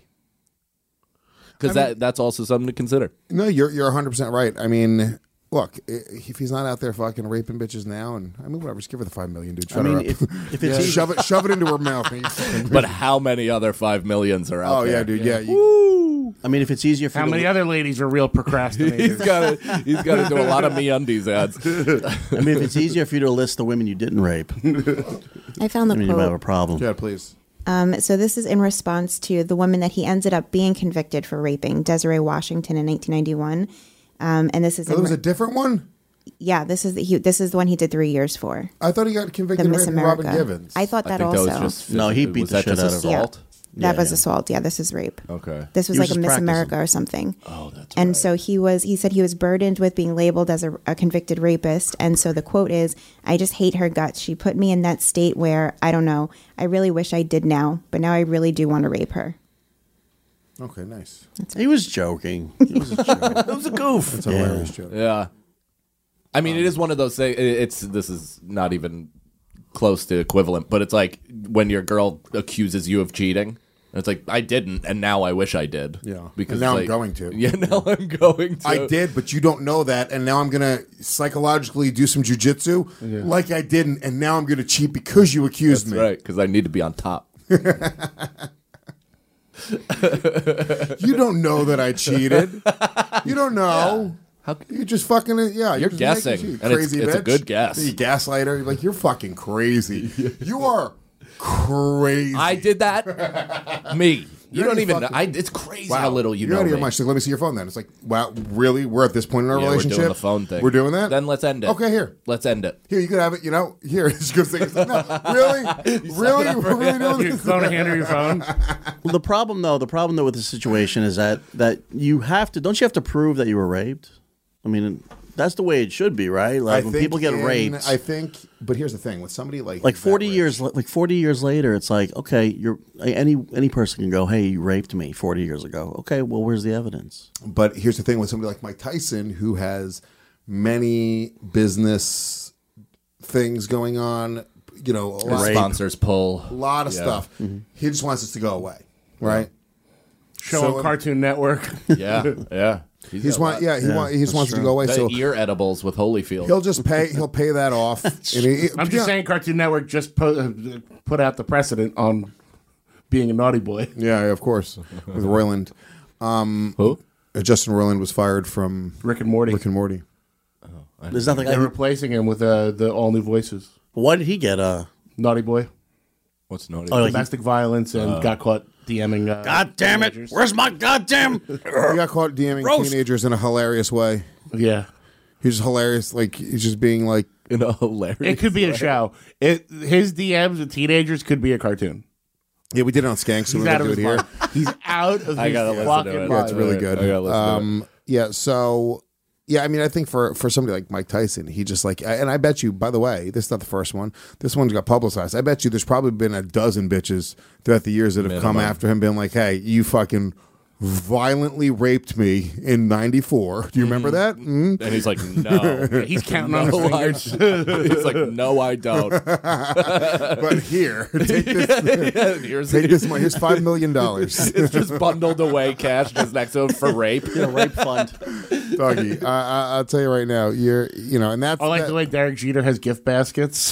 Because that's also something to consider. No, you're 100% right. I mean, look, if he's not out there fucking raping bitches now, and I mean, whatever, just give her the $5 million, dude. Shut her up. If it's shove it into her mouth. But how many other 5 millions are out there? Oh yeah, dude. Yeah. I mean, if it's easier for How you many to, other ladies are real procrastinators? He's got to do a lot of MeUndies ads. I mean, if it's easier for you to list the women you didn't rape, I found the I mean, you might have a quote. problem. Yeah, please. So this is in response to the woman that he ended up being convicted for raping, Desiree Washington, in 1991. And this is Oh, there was a different one? yeah, this is the one he did 3 years for. I thought he got The convicted of Miss raping Robin America. Givens. I thought that also. No, he beat was the that shit just out of assault? That was assault. Yeah, this is rape. Okay. This was He like was a just Miss practicing. America or something. Oh, that's And right. so he said he was burdened with being labeled as a convicted rapist. And so the quote is, "I just hate her guts. She put me in that state where, I don't know, I really wish I did now, but now I really do want to rape her." Okay, nice. He was joking. It was a joke. It was a goof. It's a hilarious joke. Yeah. I mean, it is one of those things. This is not even close to equivalent, but it's like when your girl accuses you of cheating. And it's like, I didn't, and now I wish I did. Yeah. Because And now I'm like, going to. Yeah, now I'm going to. I did, but you don't know that, and now I'm gonna psychologically do some jujitsu like I didn't, and now I'm gonna cheat because you accused That's me. right, because I need to be on top. You don't know that I cheated. You don't know. You just fucking You're just guessing, making shit, and crazy it's a bitch. good guess. You gaslighter. Like you're fucking crazy. You are crazy. I did that. Me. You You're don't even know. fucking- It's crazy how little you You're know out of your me. mind. She's like, let me see your phone then. It's like, wow, really? We're at this point in our Yeah, we're relationship? doing the phone thing. We're doing that? Then let's end it. Okay, here. Let's end it. Here, you could have it, you know. Here, it's good thing. No, really? Really? We're really doing You're this? going to hand her your phone. Well, the problem though with the situation is that you have to. Don't you have to prove that you were raped? I mean, that's the way it should be, right? Like when people get raped. I think, but here's the thing: with somebody like 40 years, like 40 years later, it's like, okay, any person can go, hey, you raped me 40 years ago. Okay, well, where's the evidence? But here's the thing: with somebody like Mike Tyson, who has many business things going on, you know, a lot, Sponsors pull. a lot of Yeah. stuff. He just wants us to go away, right? Show So, on Cartoon Network. Yeah, yeah. He just wants us to go away. The So ear edibles with Holyfield. he'll pay that off. And I'm just saying Cartoon Network just put out the precedent on being a naughty boy. Yeah, of course. With Roiland. Who? Justin Roiland was fired from Rick and Morty. Rick and Morty. There's nothing. They're replacing him with the all new voices. Why did he get Naughty boy. What's naughty? Oh, like Domestic violence and got caught DMing. God damn it! teenagers. Where's my goddamn? He got caught DMing Roast. teenagers in a hilarious way. Yeah. He's just hilarious. Like, he's just being like, In a hilarious. It could be a show. His DMs with teenagers could be a cartoon. yeah, we did it on Skank, so He's we're out going of to his do it here. mind. He's out of I his gotta listen to fucking it. mind. Yeah, it's really I good. gotta listen to it. Yeah, so yeah, I mean, I think for somebody like Mike Tyson, he just like, and I bet you, by the way, this is not the first one. This one's got publicized. I bet you there's probably been a dozen bitches throughout the years that have come Minimum. after him, been like, hey, you fucking violently raped me in '94. Do you remember that? And he's like, no. He's counting on his No, I fingers. He's like, no, I don't. But here, take this. Here's Take this money. Here's $5 million. It's just bundled away cash just next to him for rape. Rape fund. Doggy, I'll tell you right now, and that's I like the way Derek Jeter has gift baskets.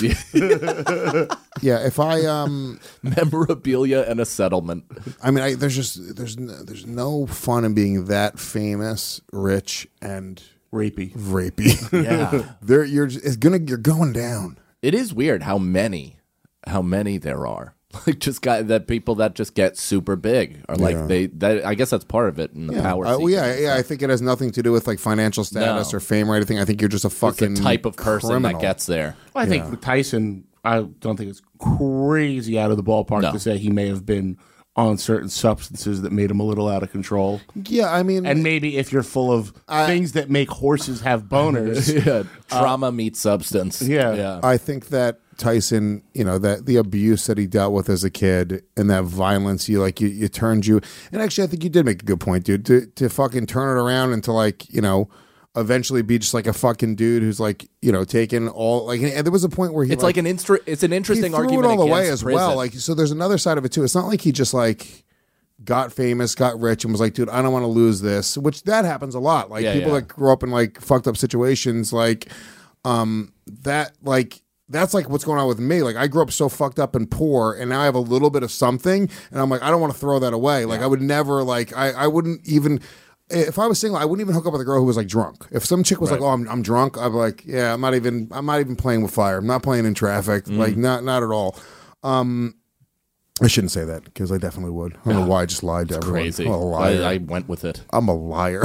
yeah. If I Memorabilia and a settlement. I mean, there's no fun in being that famous, rich, and Rapey. rapey. Yeah. You're going down. It is weird how many there are. Like just people that just get super big are like I guess that's part of it in the power. I think it has nothing to do with like financial status No. or fame or anything. I think you're just a fucking It's the type of person criminal. that gets there. Well, I think with Tyson, I don't think it's crazy out of the ballpark No. to say he may have been on certain substances that made him a little out of control. Yeah, I mean, And maybe if you're full of things that make horses have boners, Yeah, trauma meets substance. Yeah. I think that Tyson, that the abuse that he dealt with as a kid and that violence, you turned you. And actually, I think you did make a good point, dude. To fucking turn it around and to eventually be just like a fucking dude who's like, taking all like. And there was a point where It's like an it's an interesting he threw argument it all the way against as well. prison. Like, so there's another side of it too. It's not like he just like got famous, got rich, and was like, dude, I don't want to lose this. Which that happens a lot. Like Yeah, people yeah. that grew up in like fucked up situations, like that, like. that's like what's going on with me. Like I grew up so fucked up and poor, and now I have a little bit of something, and I'm like, I don't want to throw that away. Like I would never like I wouldn't even. If I was single, I wouldn't even hook up with a girl who was like drunk. If some chick was like, "Oh, I'm drunk," I'd be like, "Yeah, I'm not even playing with fire. I'm not playing in traffic. Like not at all." I shouldn't say that because I definitely would. I don't know why I just lied to everyone. Crazy. I'm a liar. I went with it. I'm a liar.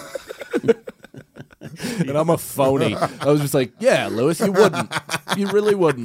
And I'm a phony. I was just like, yeah, Lewis, you wouldn't. You really wouldn't.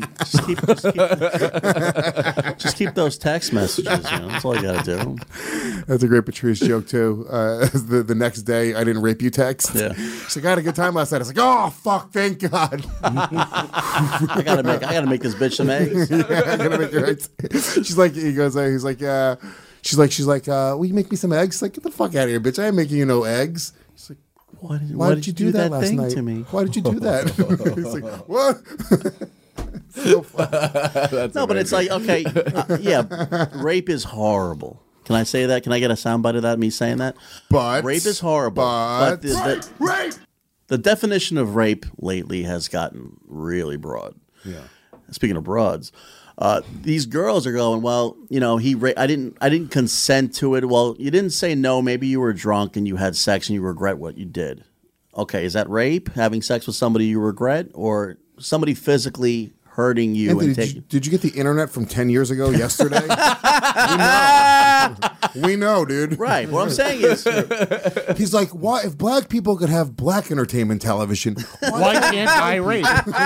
Just keep those text messages. That's all you got to do. That's a great Patrice joke too. The next day, I didn't rape you text. Yeah. She's like, I had a good time last night. I was like, oh fuck, thank God. I gotta make this bitch some eggs. I gotta make her eggs. She's like, he's like, she's like, will you make me some eggs? She's like, get the fuck out of here, bitch. I ain't making you no eggs. She's like, why did you do that last night? To me? Why did you do that? He's like, what? So funny. No, but it's like, okay, rape is horrible. Can I say that? Can I get a soundbite of that, me saying that? But rape is horrible. But rape! The definition of rape lately has gotten really broad. Yeah. Speaking of broads, these girls are going, well, I didn't consent to it. Well, you didn't say no. Maybe you were drunk and you had sex and you regret what you did. Okay, is that rape? Having sex with somebody you regret, or somebody physically hurting you? Anthony, did you get the internet from 10 years ago yesterday? We know, dude. Right. What I'm saying is, he's like, why? If black people could have black entertainment television, why can't I rape?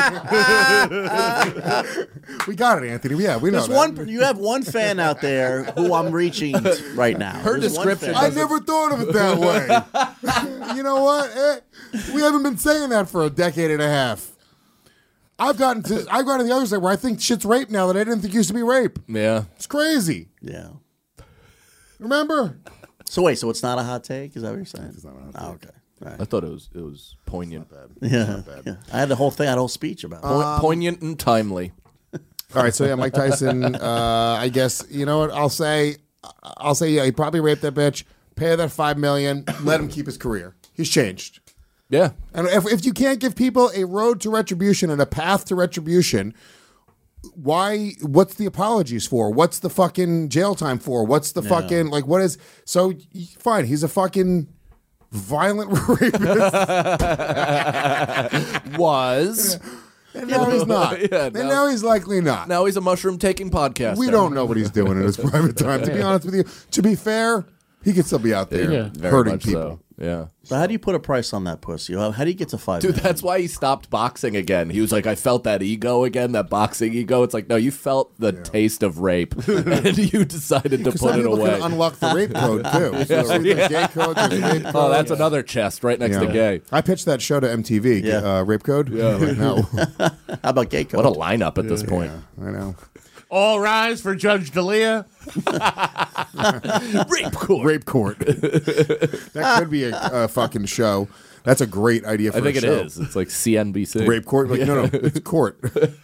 We got it, Anthony. Yeah, we know. You have one fan out there who I'm reaching right now. Her description. I never thought of it that way. You know what? We haven't been saying that for a decade and a half. I've gotten to the other side where I think shit's rape now that I didn't think used to be rape. Yeah. It's crazy. Yeah. Remember? So wait, so it's not a hot take? Is that what you're saying? It's not a hot take. Oh, okay. Right. I thought it was poignant. Yeah. I had the whole thing, I had a whole speech about it. Poignant and timely. All right, so yeah, Mike Tyson, I guess, you know what, I'll say, yeah, he probably raped that bitch, pay her that $5 million, let him keep his career. He's changed. Yeah. And if you can't give people a road to retribution and a path to retribution, what's the apologies for? What's the fucking jail time for? What's the fucking, like, what is, so, fine, he's a fucking violent rapist. Was. And now he's not. And now he's likely not. Now he's a mushroom-taking podcaster. We don't know what he's doing in his private time. To be honest with you, to be fair, he could still be out there hurting people. So. Yeah. So how do you put a price on that pussy? How do you get to $5 Dude, million? that's why he stopped boxing again. He was like, I felt that ego again, that boxing ego. It's like, no, you felt the taste of rape, and you decided to put it away. Can unlock the rape code, too. So there's gay code, there's rape code. Oh, that's another chest right next to gay. I pitched that show to MTV, Rape Code. Yeah. Like, no. How about gay code? What a lineup at this point. I know. All rise for Judge D'Elia. Rape court. Rape court. That could be a fucking show. That's a great idea for a show. I think it is. It's like CNBC. Rape court? Like, no, it's court.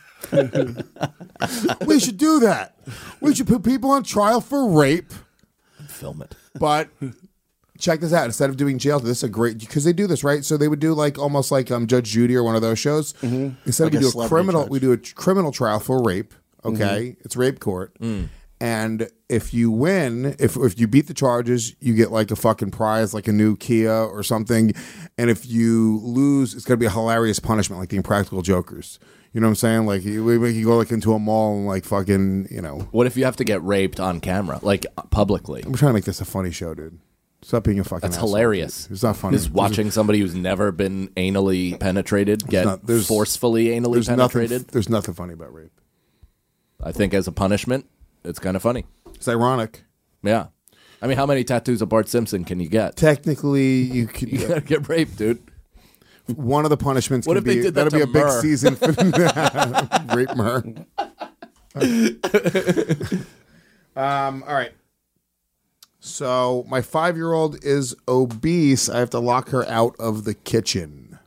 We should do that. We should put people on trial for rape. Film it. But check this out. Instead of doing jail, this is a great, because they do this, right? So they would do like almost like Judge Judy or one of those shows. Mm-hmm. Instead like of we do a criminal trial for rape. Okay, It's rape court, and if you win, if you beat the charges, you get like a fucking prize, like a new Kia or something. And if you lose, it's gonna be a hilarious punishment, like the Impractical Jokers. You know what I'm saying? Like you go like into a mall and like fucking, you know. What if you have to get raped on camera, like publicly? I'm trying to make this a funny show, dude. Stop being a fucking. That's asshole, hilarious. Dude. It's not funny. Is watching somebody who's never been anally penetrated forcefully anally penetrated. There's nothing funny about rape. I think as a punishment, it's kind of funny. It's ironic. Yeah. I mean, how many tattoos of Bart Simpson can you get? Technically, you could you gotta get raped, dude. One of the punishments what could if they be did that that'll be a big Murr? season for rape Murr. All right. So my 5-year-old is obese. I have to lock her out of the kitchen.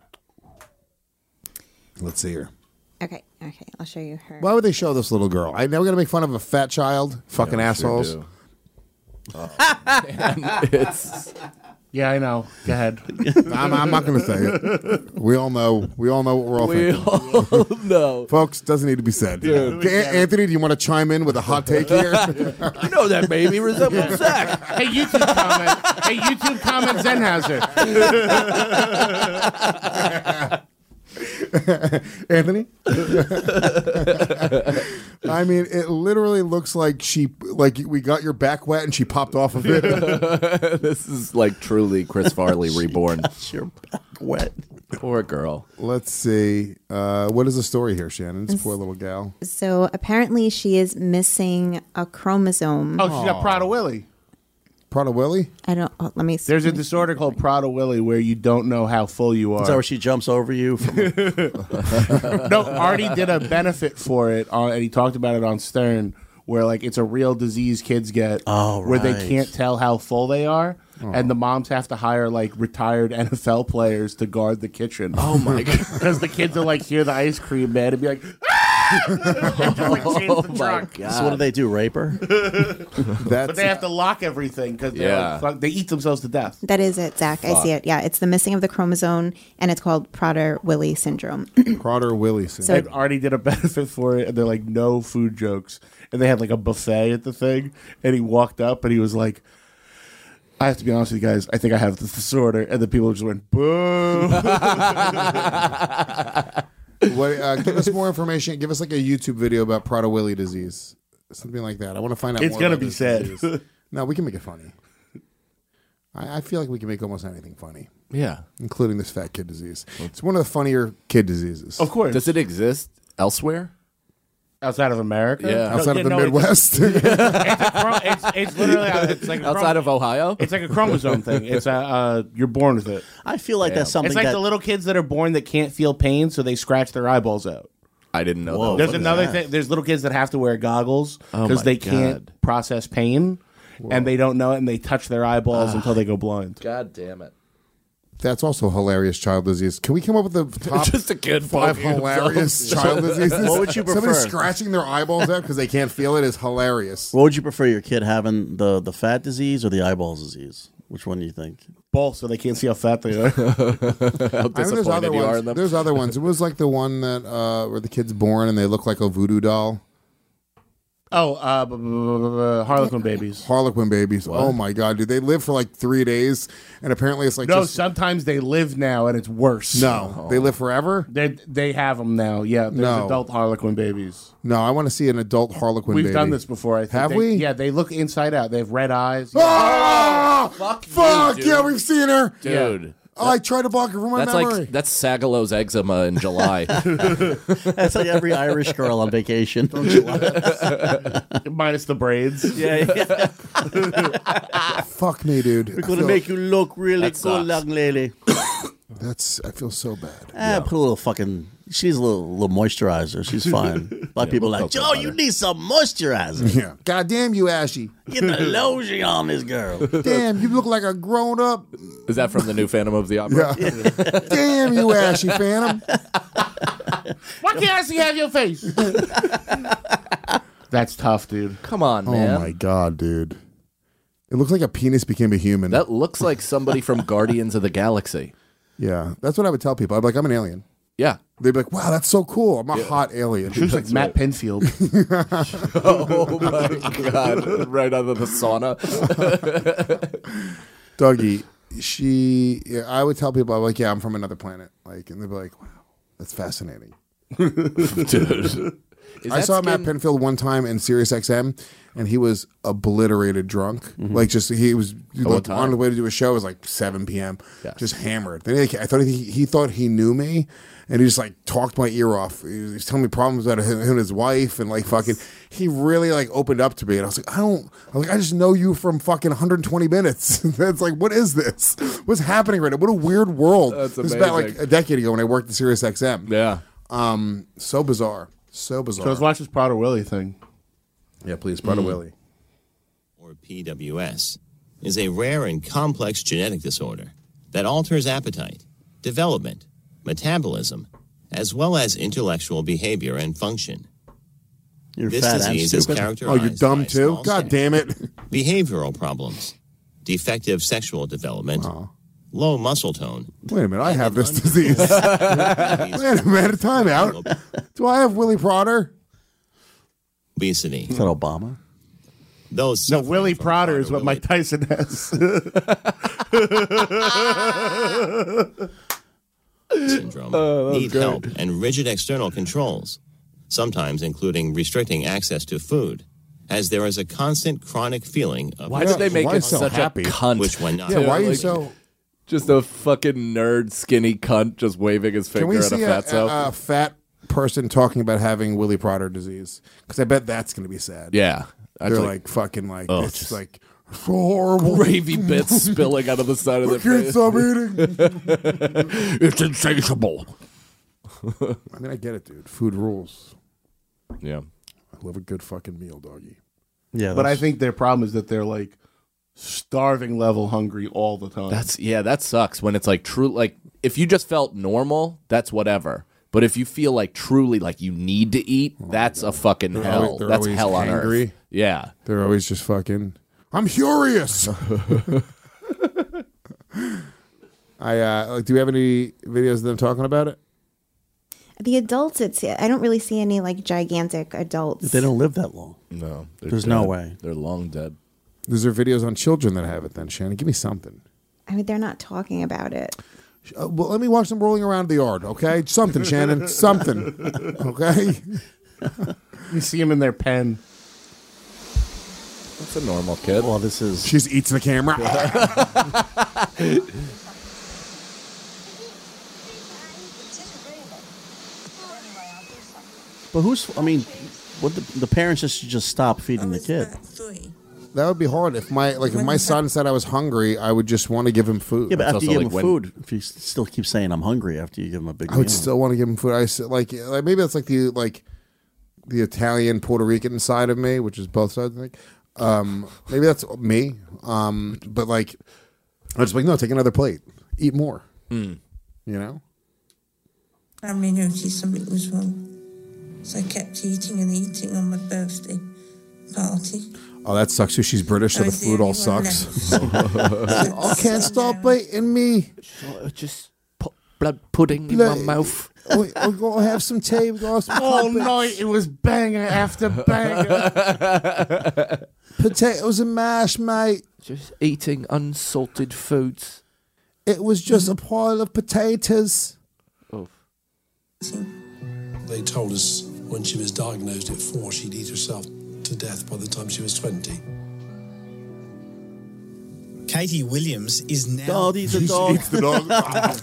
Let's see her. Okay, I'll show you her. Why would they show this little girl? I know we're gonna make fun of a fat child. Fucking assholes. Sure do. Oh, man. Yeah, I know. Go ahead. I'm not going to say it. We all know. We all know what we're all thinking. all know. Folks, doesn't need to be said. Dude. Anthony, do you want to chime in with a hot take here? You know that baby resembles Zach. Hey, YouTube comment. Hey, YouTube comment Zenhauser. Anthony? I mean, it literally looks like we got your back wet and she popped off of it. This is like truly Chris Farley reborn. Your back wet. Poor girl. Let's see. What is the story here, Shannon? This poor little gal. So apparently she is missing a chromosome. Oh, she's got Prader-Willi. Prader-Willi? I don't. Oh, let me see. There's a disorder called Prader-Willi where you don't know how full you are. Is that where she jumps over you? No, Artie did a benefit for it, and he talked about it on Stern, where like it's a real disease kids get, where they can't tell how full they are, and the moms have to hire like retired NFL players to guard the kitchen. Oh my god! Because the kids will like hear the ice cream man and be like, and just, like, change the truck. So what do they do? Rape her? But they have to lock everything because they eat themselves to death. That is it, Zach. I see it. Yeah, it's the missing of the chromosome, and it's called Prader-Willi syndrome. Prader-Willi syndrome. And Artie did a benefit for it, and they're like, no food jokes. And they had like a buffet at the thing, and he walked up and he was like, I have to be honest with you guys, I think I have this disorder. And the people just went, boo. Give us more information. Give us like a YouTube video about Prader-Willi disease. Something like that. I want to find out It's more going to about be this sad. disease. No, we can make it funny. I feel like we can make almost anything funny. Yeah. Including this fat kid disease. It's one of the funnier kid diseases. Of course. Does it exist elsewhere? Outside of America? Yeah. Outside of the Midwest? It's literally it's like outside of Ohio? It's like a chromosome thing. It's you're born with it. I feel like that's something It's like that... the little kids that are born that can't feel pain, so they scratch their eyeballs out. I didn't know Whoa. that. There's another thing. There's little kids that have to wear goggles because they can't process pain, and they don't know it, and they touch their eyeballs until they go blind. God damn it. That's also hilarious child disease. Can we come up with the top Just a kid 5 poking hilarious himself. child diseases? What would you prefer? Somebody scratching their eyeballs out because they can't feel it is hilarious. What would you prefer, your kid having the fat disease or the eyeballs disease? Which one do you think? Both, so they can't see how fat they are. How there's disappointed other you are ones. in them. There's other ones. It was like the one that where the kid's born and they look like a voodoo doll. Harlequin babies. Harlequin babies. What? Oh my god, dude! They live for like 3 days, and apparently it's like No, just, sometimes they live now, and it's worse. no, they live forever. They have them now. Yeah, there's No. adult Harlequin babies. No, I want to see an adult Harlequin. We've baby. done this before. I think. Have we? Yeah, they look inside out. They have red eyes. Oh, Fuck fuck! you, dude. Yeah, we've seen her, Dude. Oh, I tried to block it from my That's memory. like Sagalow's eczema in July. That's like every Irish girl on vacation. Minus the braids. Yeah. Fuck me, dude. We're going to make you look really That cool, sucks. young lady. I feel so bad. Put a little fucking... She needs a little moisturizer. She's fine. A lot of people are like, Joe, you need some moisturizer. Yeah. God damn you, Ashy. Get the lotion on this girl. Damn, you look like a grown up. Is that from the new Phantom of the Opera? Yeah. Damn you, Ashy Phantom. Why can't I see half your face? That's tough, dude. Come on, man. Oh my god, dude. It looks like a penis became a human. That looks like somebody from Guardians of the Galaxy. Yeah, that's what I would tell people. I'd be like, I'm an alien. Yeah. They'd be like, wow, that's so cool. I'm a hot alien. She was like Matt Pinfield. Oh my god! Right out of the sauna. Dougie, I would tell people, I'm like, yeah, I'm from another planet. Like, and they'd be like, wow, that's fascinating. Dude. I saw Matt Pinfield one time in Sirius XM, and he was obliterated drunk. Like, just he was on the way to do a show. It was like 7 p.m. Yes. Just hammered. Then I thought he thought he knew me, and he just like talked my ear off. He was telling me problems about him and his wife, and like fucking. He really like opened up to me, and I was like, I just know you from fucking 120 minutes. That's like, what is this? What's happening right now? What a weird world. That's This was about like amazing. a decade ago when I worked at Sirius XM. Yeah. So bizarre. So bizarre. So let's watch this Prader-Willi thing. Yeah, please, Prader-Willi. Or PWS, is a rare and complex genetic disorder that alters appetite, development, metabolism, as well as intellectual behavior and function. You're This fat and disease is stupid. characterized Oh, you're dumb by too? small God damn it. behavioral problems, defective sexual development, low muscle tone. Wait a minute, I have this disease. Wait a minute, time out. Do I have Willie Potter? Obesity. Is that Obama? Those No, Willie Potter is what Mike Tyson has. syndrome need help and rigid external controls, sometimes including restricting access to food, as there is a constant chronic feeling of Why did they make it so such happy? a cunt? which when not Yeah, why are you like- so... Just a fucking nerd, skinny cunt just waving his Can finger we at see a fatso. a fat person talking about having Willie Potter disease? Because I bet that's going to be sad. Yeah. They're like fucking like, Oh, it's just like, so horrible. gravy bits spilling out of the side of I their can't face. stop eating. It's insatiable. I mean, I get it, dude. Food rules. Yeah. I love a good fucking meal, doggy. Yeah, But I think their problem is that they're like starving level hungry all the time. That sucks when it's like true. Like if you just felt normal, that's whatever. But if you feel like truly like you need to eat, that's a fucking hell. They're That's always hell on angry. earth. Yeah. They're always just fucking, I'm furious. Do we have any videos of them talking about it? The adults, I don't really see any like gigantic adults. They don't live that long. No. There's no way. They're long dead. Is there videos on children that have it then, Shannon? Give me something. I mean, they're not talking about it. Well, let me watch them rolling around the yard, okay? Something, Shannon. Something. Okay? You see them in their pen. That's a normal kid. Well, this is. She just eats the camera. But who's? I mean, what the parents should stop feeding the kid. That would be hard. If my son said I was hungry, I would just want to give him food. Yeah, but after you also give like him when- food, if you still keep saying I'm hungry after you give him a big I would meal. still want to give him food. Like maybe that's like the Italian Puerto Rican side of me, which is both sides. I think maybe that's me. But like, I was like, no, take another plate, eat more. You know. I noticed something was wrong, so I kept eating and eating on my birthday party. Oh, that sucks too. She's British, so the food all sucks. I can't stop eating me. Just put blood pudding in my mouth. We're going to have some tea. We're going to have some All crumpets. night it was banger after banger. Potatoes and mash, mate. Just eating unsalted foods. It was just a pile of potatoes. They told us when she was diagnosed at 4, she'd eat herself to death by the time she was 20. Katie Williams is now. Dog eats the dog. Eats the dog.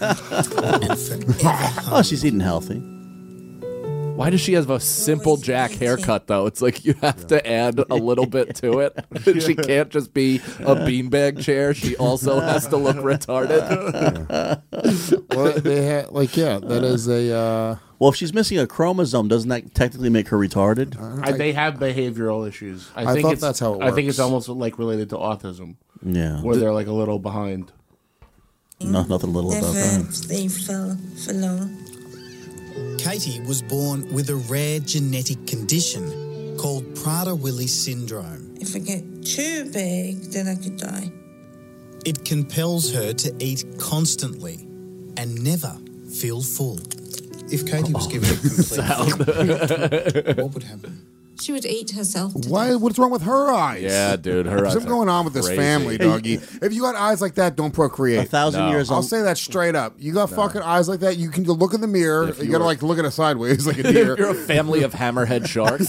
Oh, she's eating healthy. Why does she have a simple Jack haircut, though? It's like you have to add a little bit to it. She can't just be a beanbag chair. She also has to look retarded. Well, they had that is a. Well, if she's missing a chromosome, doesn't that technically make her retarded? They have behavioral issues. I think thought it's, that's how it I think works. it's almost like related to autism. Yeah. Where they're like a little behind. No, nothing little about Never that. stay for long. Katie was born with a rare genetic condition called Prader-Willi syndrome. If I get too big, then I could die. It compels her to eat constantly and never feel full. If Katie was given a complete what would happen? She would eat herself. Why? What's wrong with her eyes? Yeah, dude, her There's eyes something are going on with this crazy. family, doggy. If you got eyes like that, don't procreate. 1,000 years I'll old. say that straight up. You got fucking eyes like that, you can look in the mirror. If You you gotta were- like look at it sideways like a deer. If you're a family of hammerhead sharks,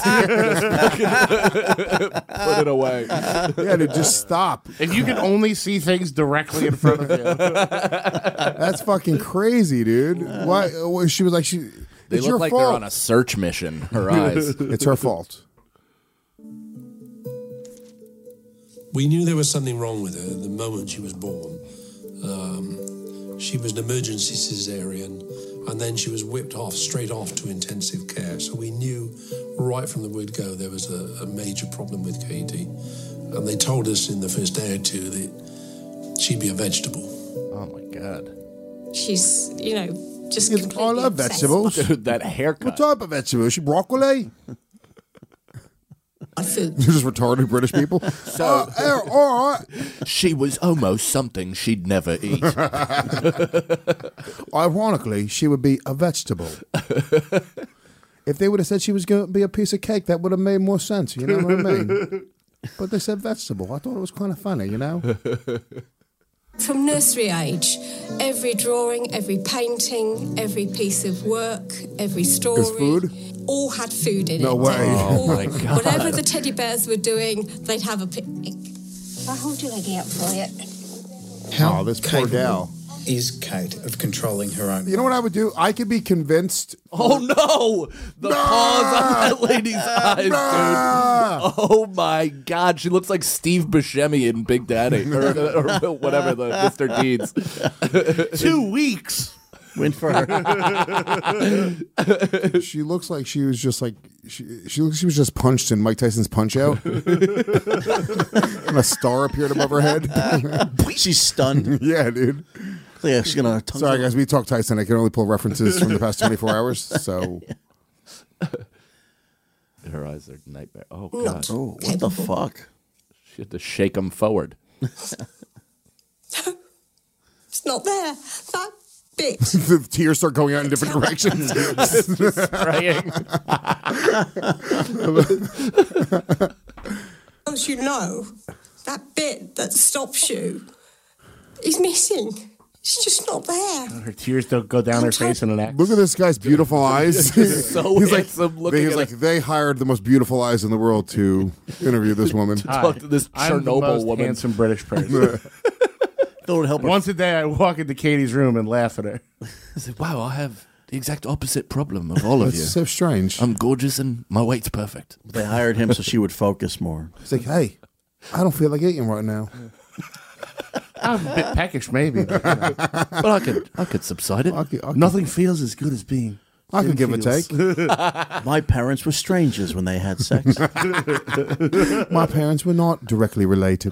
put it away. Yeah, dude, just stop. If you can only see things directly in front of you. That's fucking crazy, dude. Why? She was like, They it's look your like fault. they're on a search mission. Her eyes. It's her fault. We knew there was something wrong with her the moment she was born. She was an emergency cesarean, and then she was whipped straight off to intensive care. So we knew right from the word go there was a major problem with Katie. And they told us in the first day or two that she'd be a vegetable. Oh my god. She's, just I love vegetables. Dude, that haircut. What type of vegetable? Is she broccoli? You're just retarded British people. So, all right. She was almost something she'd never eat. Ironically, she would be a vegetable. If they would have said she was going to be a piece of cake, that would have made more sense. You know what I mean? But they said vegetable. I thought it was kind of funny, you know? From nursery age, every drawing, every painting, every piece of work, every story, food? all had food in it. No way. Oh, my God. Whatever the teddy bears were doing, they'd have a picnic. I'll hold your leg out for you. How this poor gal is Kate of controlling her own. You know what I would do? I could be convinced. Oh no! The pause on that lady's eyes, dude. Oh my God, she looks like Steve Buscemi in Big Daddy, or whatever the Mr. Deeds. 2 weeks. Win for her. She looks like she was just like she looks like she was just punched in Mike Tyson's Punch Out, and a star appeared above her head. She's stunned. Yeah, dude. Yeah, she's gonna. Sorry, guys. We talk Tyson. I can only pull references from the past 24 hours. So her eyes are nightmare. Oh God. Oh, what the fuck? She had to shake them forward. It's not there. That bit. The tears start going out in different directions. Spraying. As you know, that bit that stops you is missing. It's just not there. Her tears don't go down her face in an act. Look at this guy's beautiful eyes. So he's handsome looking. He's like, they hired the most beautiful eyes in the world to interview this woman. Talk to this I'm the Chernobyl most woman. handsome British person. Don't help her. Once a day, I walk into Katie's room and laugh at her. I said, wow, I have the exact opposite problem of all of you. It's so strange. I'm gorgeous and my weight's perfect. They hired him so she would focus more. He's like, hey, I don't feel like eating right now. I'm a bit peckish, maybe. But, But I could subside it. nothing feels as good as being. I can give a take. My parents were strangers when they had sex. My parents were not directly related.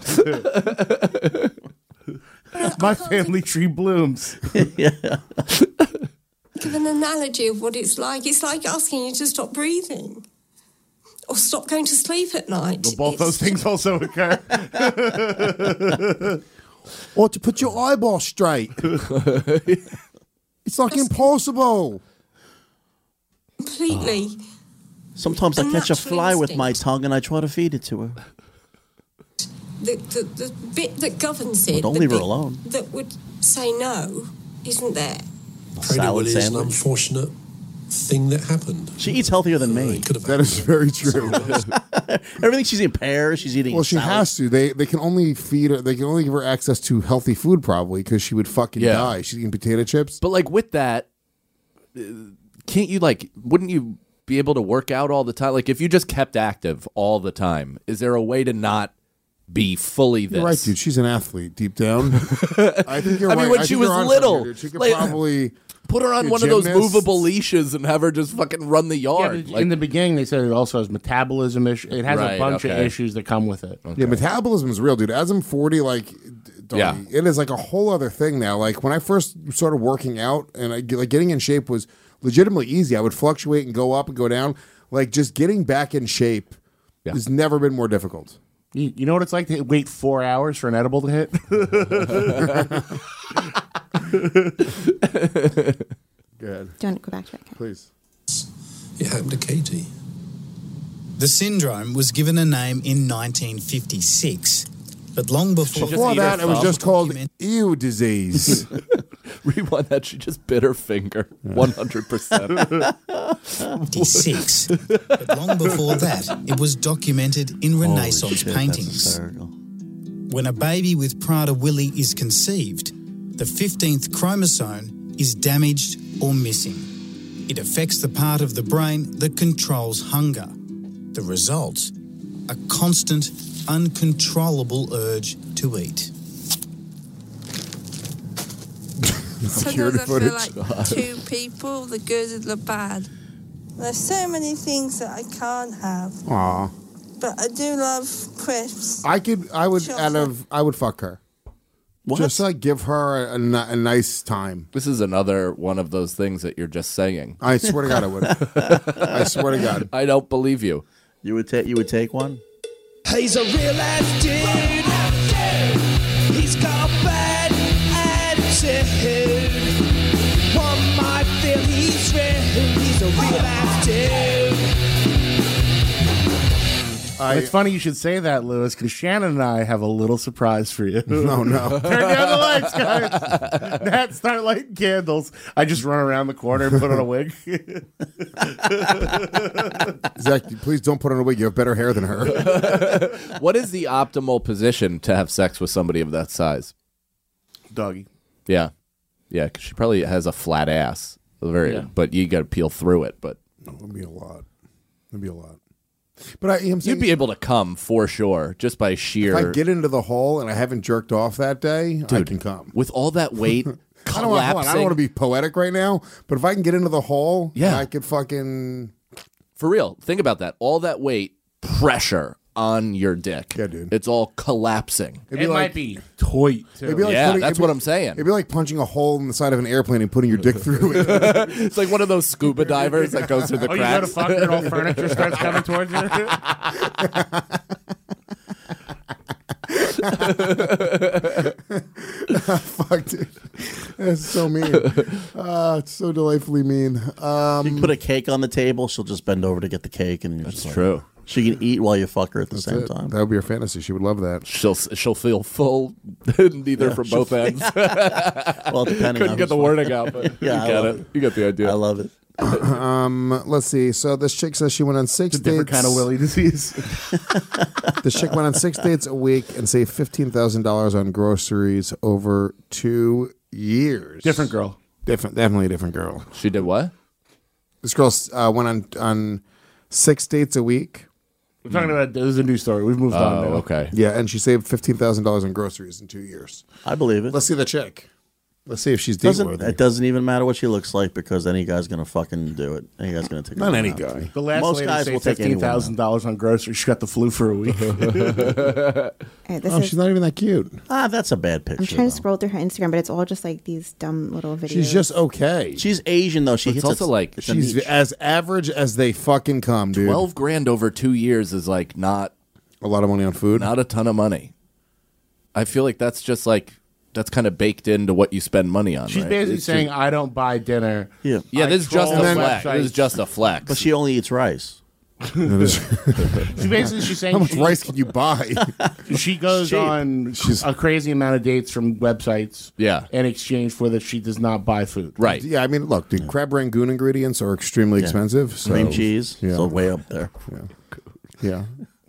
My family tree blooms. Yeah. Give an analogy of what it's like. It's like asking you to stop breathing or stop going to sleep at night. Well, both those things also occur. Or to put your eyeball straight. It's like impossible. Completely. Sometimes I catch a fly with my tongue and I try to feed it to her. The bit that governs it, Don't the leave her bit alone. that would say no, isn't there. Prader Willi is an unfortunate thing that happened. She eats healthier than me. That is very true. Everything she's eating pears, she's eating. Well, she salad. has to. They can only feed her. They can only give her access to healthy food probably because she would fucking die. She's eating potato chips. But like with that, can't you wouldn't you be able to work out all the time? Like if you just kept active all the time, is there a way to not be fully this? You're right, dude. She's an athlete deep down. I think you're right. I mean, when she was little, dude. She could like, probably put her on be a one of those gymnast. movable leashes and have her just fucking run the yard. In the beginning, they said it also has metabolism issues. It has Right, a bunch of okay. issues that come with it. Yeah, metabolism is real, dude. As I'm 40, Yeah. it is like a whole other thing now. Like when I first started working out and getting in shape was legitimately easy. I would fluctuate and go up and go down. Like just getting back in shape has never been more difficult. You know what it's like to wait 4 hours for an edible to hit? Good. Don't go back to it. Please. It happened to Katie. The syndrome was given a name in 1956, but long before That, it was just called ew disease. Rewind that. She just bit her finger. 100%. 56. But long before that, it was documented in Renaissance paintings. When a baby with Prader-Willi is conceived, the 15th chromosome is damaged or missing. It affects the part of the brain that controls hunger. The result? A constant, uncontrollable urge to eat. Sometimes I feel like two people, the good and the bad. There's so many things that I can't have, Aw. but I do love crisps. I would fuck her. What? Just like give her a nice time. This is another one of those things that you're just saying. I swear to God I would. I swear to God. I don't believe you. You would take one? He's a real ass dude. He's got a bad attitude. One might feel he's real. He's a real ass dude. It's funny you should say that, Lewis, because Shannon and I have a little surprise for you. No. Turn down the lights, guys. Nat, start lighting candles. I just run around the corner and put on a wig. Zach, please don't put on a wig. You have better hair than her. What is the optimal position to have sex with somebody of that size? Doggy. Yeah. Yeah, because she probably has a flat ass. But you got to peel through it. But It'd be a lot. But I'm saying, you'd be able to come for sure, just by sheer. If I get into the hole and I haven't jerked off that day, I can come. With all that weight I don't want to be poetic right now, but if I can get into the hole, Yeah. I could fucking... For real, think about that. All that weight, pressure on your dick. Yeah, dude. It's all collapsing. It might be tight, too. It'd be like that's what I'm saying. It'd be like punching a hole in the side of an airplane and putting your dick through it. It's like one of those scuba divers that goes through the You go to cracks. fuck and all furniture starts coming towards you? Fuck, dude. That's so mean. It's so delightfully mean. You can put a cake on the table. She'll just bend over to get the cake, and you're just true. She can eat while you fuck her at the same time. That would be her fantasy. She would love that. She'll feel full, neither from both ends. Well, depending. Couldn't get the wording out, but Yeah, I you got love it. You got the idea. I love it. Let's see. So this chick says she went on 6 It's a dates. different kind of Willie disease. The chick went on 6 dates a week and saved $15,000 on groceries over 2 years. Different girl. Definitely a different girl. She did what? This girl went on 6 dates a week. We're talking about, this is a new story. We've moved on now. Okay. Yeah, and she saved $15,000 on groceries in 2 years. I believe it. Let's see the chick. Let's see if she's date worthy. It doesn't even matter what she looks like because any guy's gonna fucking do it. Any guy's gonna take. Not her any out. guy. The last Most lady guys will saved take anyone out. $15,000 on groceries. She got the flu for a week. All right, this is, She's not even that cute. That's a bad picture. I'm trying to though. scroll through her Instagram, but it's all just like these dumb little videos. She's just okay. She's Asian though. She It's hits also a, like it's a She's niche. as average as they fucking come, dude. $12,000 over 2 years is like not A lot of money on food. a ton of money. I feel like that's just like that's kind of baked into what you spend money on. She's right? basically It's saying, just- I don't buy dinner. Yeah. yeah, I this is just a troll flex. websites. This is just a flex. But she only eats rice. She's saying How much rice can you buy? she goes Cheap. on a crazy amount of dates from websites. Yeah. In exchange for that, she does not buy food. Right. Yeah, I mean, look, dude, crab rangoon ingredients are extremely expensive. So, Cream cheese. Yeah. So way up there. Yeah.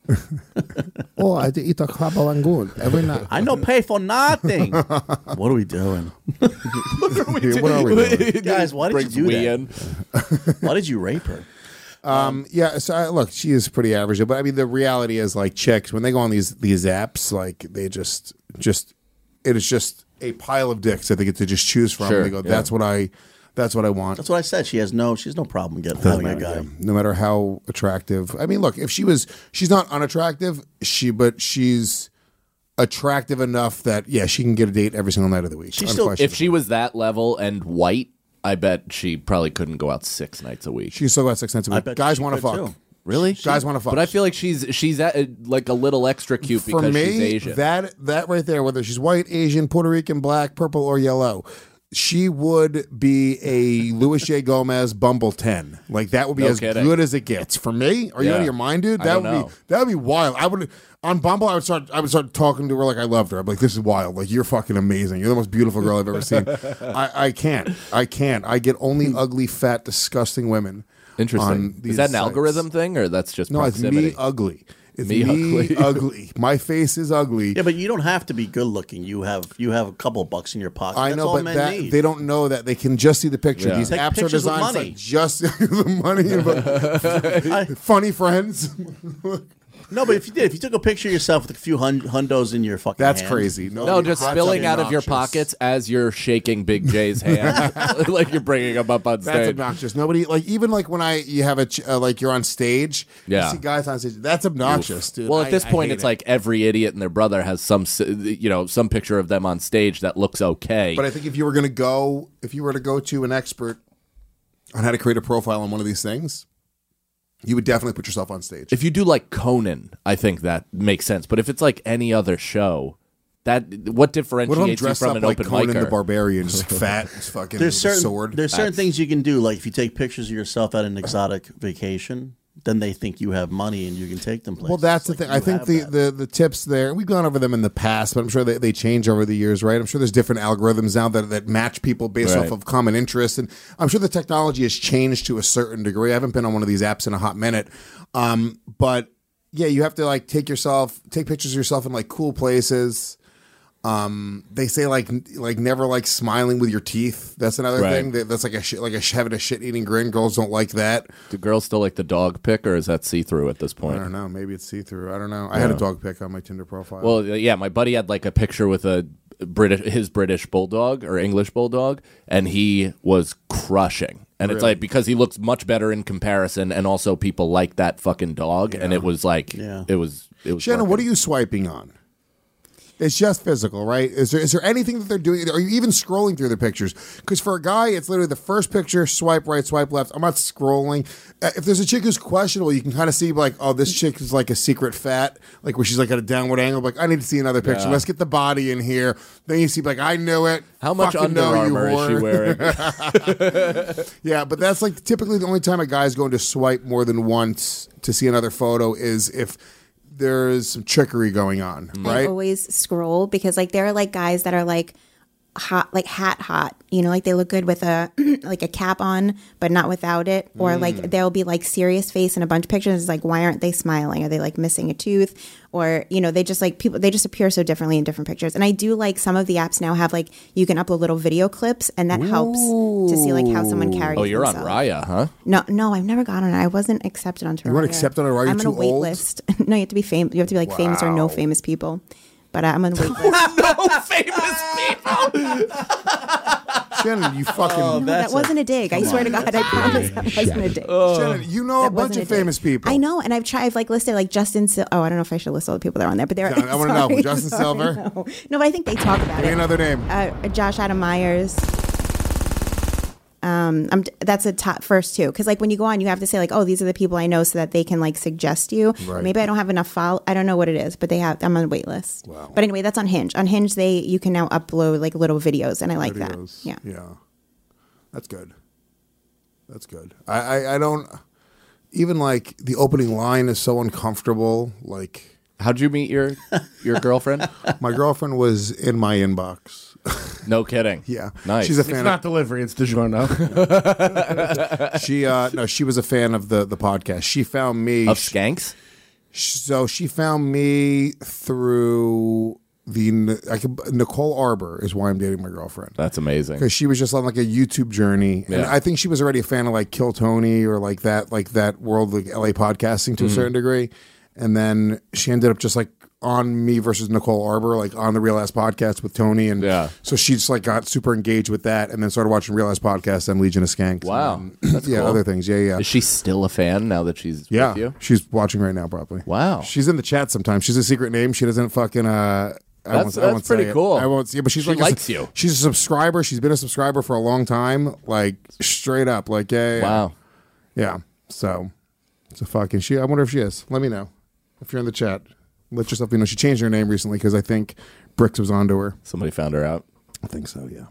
Oh, I eat a crab rangoon every night. I no pay for nothing. What are we doing? What are we doing? Guys, why did Brings you do we that? in. Why did you rape her? Yeah, so look, she is pretty average, but I mean, the reality is, like, chicks when they go on these apps, like, they just it is just a pile of dicks that they get to just choose from. Sure, They go, yeah. that's what I want. That's what I said. She's no problem getting Doesn't having a matter, guy. yeah. No matter how attractive. I mean, look, if she's not unattractive, but she's attractive enough that she can get a date every single night of the week. She's still- If she was that level and white, I bet she probably couldn't go out 6 nights a week. She's still got 6 nights a I week. bet Guys she want to could, fuck. too. Really? Guys want to fuck. But I feel like she's at like a little extra cute For because me, she's Asian. that right there, whether she's white, Asian, Puerto Rican, black, purple, or yellow, she would be a Louis J. Gomez Bumble 10. Like, that would be No as kidding. good as it gets. For me? Are you Yeah. out of your mind, dude? I That don't would know. that would be wild. I would on Bumble. I would start talking to her like I loved her. I'm like, this is wild. Like, you're fucking amazing. You're the most beautiful girl I've ever seen. I can't. I get only ugly, fat, disgusting women. Interesting. on these Is that an sites. algorithm thing or that's just No, proximity? it's me ugly. It's Me me, ugly. ugly. My face is ugly. Yeah, but you don't have to be good looking. You have a couple bucks in your pocket. I That's know, all but men need. they don't know that. They can just see the picture. Yeah. These Take apps are pictures with designed money. for just the money. But funny friends. No, but if you took a picture of yourself with a few hundos in your fucking That's hand, crazy. No, just That's spilling out of your obnoxious. pockets as you're shaking Big J's hand, like you're bringing him up on That's stage. obnoxious. Nobody even when you have like you're on stage. Yeah. You see guys on stage. That's obnoxious, dude. Well, at this I point, hate it's it. like every idiot and their brother has some picture of them on stage that looks okay. But I think if you were to go to an expert on how to create a profile on one of these things, You would definitely put yourself on stage. If you do like Conan, I think that makes sense. But if it's like any other show, what differentiates What if I'm you dressed from up an like open Conan micer? the Barbarian, just fat, just fucking There's certain sword? There's certain things you can do, like if you take pictures of yourself at an exotic vacation, then they think you have money and you can take them places. Well, that's Like, the thing. you I think have that. the tips there, we've gone over them in the past, but I'm sure they change over the years, right? I'm sure there's different algorithms now that match people based Right. off of common interests. And I'm sure the technology has changed to a certain degree. I haven't been on one of these apps in a hot minute. But yeah, you have to like take pictures of yourself in like cool places. They say like never like smiling with your teeth. That's another Right. thing. That's like having a shit eating grin. Girls don't like that. Do girls still like the dog pic, or is that see through at this point? I don't know. Maybe it's see through. I don't know. I had a dog pic on my Tinder profile. Well, yeah, my buddy had like a picture with his British bulldog or English bulldog, and he was crushing. And it's Really? like because he looks much better in comparison, and also people like that fucking dog, and it was like it was. Shannon, what are you swiping on? It's just physical, right? Is there anything that they're doing? Are you even scrolling through the pictures? Because for a guy, it's literally the first picture, swipe right, swipe left. I'm not scrolling. If there's a chick who's questionable, you can kind of see like, oh, this chick is like a secret fat, like where she's like at a downward angle. Like, I need to see another picture. Yeah. Let's get the body in here. Then you see like, I knew it. How much Fucking Under know you, Armour is she whore. wearing? Yeah, but that's like typically the only time a guy's going to swipe more than once to see another photo is if there's some trickery going on, I right? always scroll because like there are like guys that are like hot, like hat hot, you know, like they look good with a like a cap on but not without it, or like there'll be like serious face in a bunch of pictures. It's like, why aren't they smiling? Are they like missing a tooth? Or, you know, they just like people, they just appear so differently in different pictures. And I do like some of the apps now have like you can upload little video clips, and that helps to see like how someone carries. Oh, you're themselves. on Raya, huh? No, I've never gotten it. I wasn't accepted onto Raya. You weren't accepted on Raya? You're I'm on too a wait old? list. No, you have to be famous. You have to be like famous or no famous people. But I'm on the wait list. No famous people. Shannon, you fucking. That wasn't a dig. I swear to God, I promise that wasn't a dig. Shannon, you know a That bunch wasn't of a dig. famous people. I know, and I've like listed like Justin. Oh, I don't know if I should list all the people that are on there, but they're. I want to know Justin Silver. No, but I think they talk about Give me it. another name. Josh Adam Myers. That's a top first two, because like when you go on, you have to say like, oh, these are the people I know, so that they can like suggest you. Right. Maybe I don't have enough follow. I don't know what it is, but I'm on a wait list. Wow. But anyway, that's on Hinge. On Hinge, you can now upload like little videos, and I like Videos. that. Yeah. Yeah. That's good. That's good. I don't even like the opening line is so uncomfortable. Like, how'd you meet your girlfriend? My girlfriend was in my inbox. No kidding. Yeah. Nice. She's a It's fan. not delivery, it's DiGiorno. She was a fan of the podcast. She found me Of Skanks? So she found me through Nicole Arbor is why I'm dating my girlfriend. That's amazing. Because she was just on like a YouTube journey, and Yeah. I think she was already a fan of like Kill Tony or like that world, like LA podcasting to a certain degree. And then she ended up just like on Me versus Nicole Arbor, like on the Real Ass Podcast with Tony, and so she just like got super engaged with that, and then started watching Real Ass Podcast and Legion of Skanks. Wow. And, That's yeah, cool. other things. Yeah. Is she still a fan now that she's Yeah, with you? she's watching right now, probably. Wow. She's in the chat sometimes. She's a secret name. She doesn't fucking. I won't That's say pretty it. cool. I won't. Yeah, but she's She like likes you. She's a subscriber. She's been a subscriber for a long time. Like straight up. Like yeah. Wow. Yeah. So it's a fucking. I wonder if she is. Let me know if you're in the chat. Let yourself know. She changed her name recently because I think Bricks was onto her. Somebody found her out. I think so. Yeah.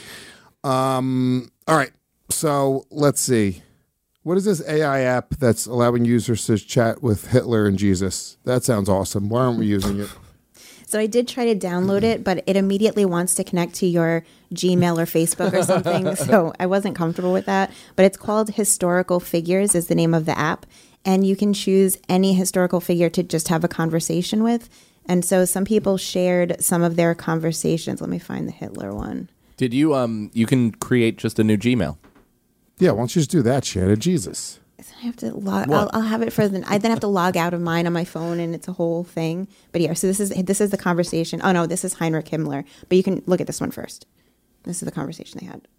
All right. So let's see. What is this AI app that's allowing users to chat with Hitler and Jesus? That sounds awesome. Why aren't we using it? So I did try to download it, but it immediately wants to connect to your Gmail or Facebook or something. So I wasn't comfortable with that. But it's called Historical Figures is the name of the app. And you can choose any historical figure to just have a conversation with. And so some people shared some of their conversations. Let me find the Hitler one. Did you you can create just a new Gmail? Yeah, why don't you just do that shit? Jesus. I have to log. I'll have it for I then have to log out of mine on my phone, and it's a whole thing. But yeah, so this is the conversation. Oh no, this is Heinrich Himmler. But you can look at this one first. This is the conversation they had.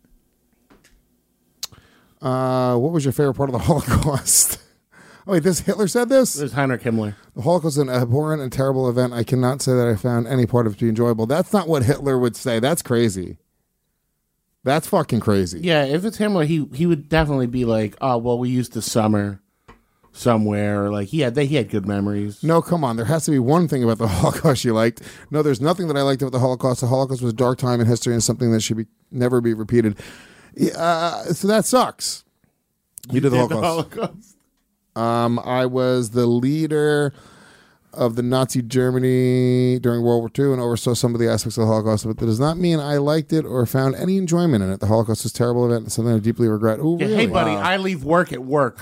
What was your favorite part of the Holocaust? Oh wait, Hitler said this? There's Heinrich Himmler. The Holocaust is an abhorrent and terrible event. I cannot say that I found any part of it to be enjoyable. That's not what Hitler would say. That's crazy. That's fucking crazy. Yeah, if it's Himmler, he would definitely be like, oh, well, we used the summer somewhere. Like he had good memories. No, come on. There has to be one thing about the Holocaust you liked. No, there's nothing that I liked about the Holocaust. The Holocaust was a dark time in history and something that should never be repeated. So that sucks. You did the Holocaust. I was the leader of the Nazi Germany during World War II and oversaw some of the aspects of the Holocaust, but that does not mean I liked it or found any enjoyment in it. The Holocaust was a terrible event and something I deeply regret. Ooh, really? Hey, buddy, I leave work at work.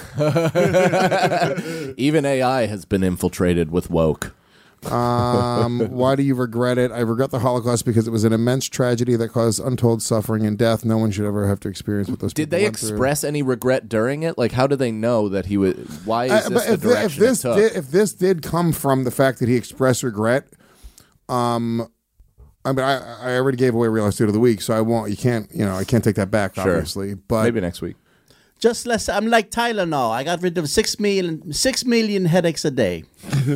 Even AI has been infiltrated with woke. Why do you regret it? I regret the Holocaust because it was an immense tragedy that caused untold suffering and death. No one should ever have to experience what those people Did they went through. express any regret during it? Like, how do they know that he was... Why is this the direction it took? If this did come from the fact that he expressed regret, I mean, I already gave away Real Estate of the Week, so I won't. I can't take that back, obviously. But maybe next week. Just less. I'm like Tyler now. I got rid of 6 million headaches a day.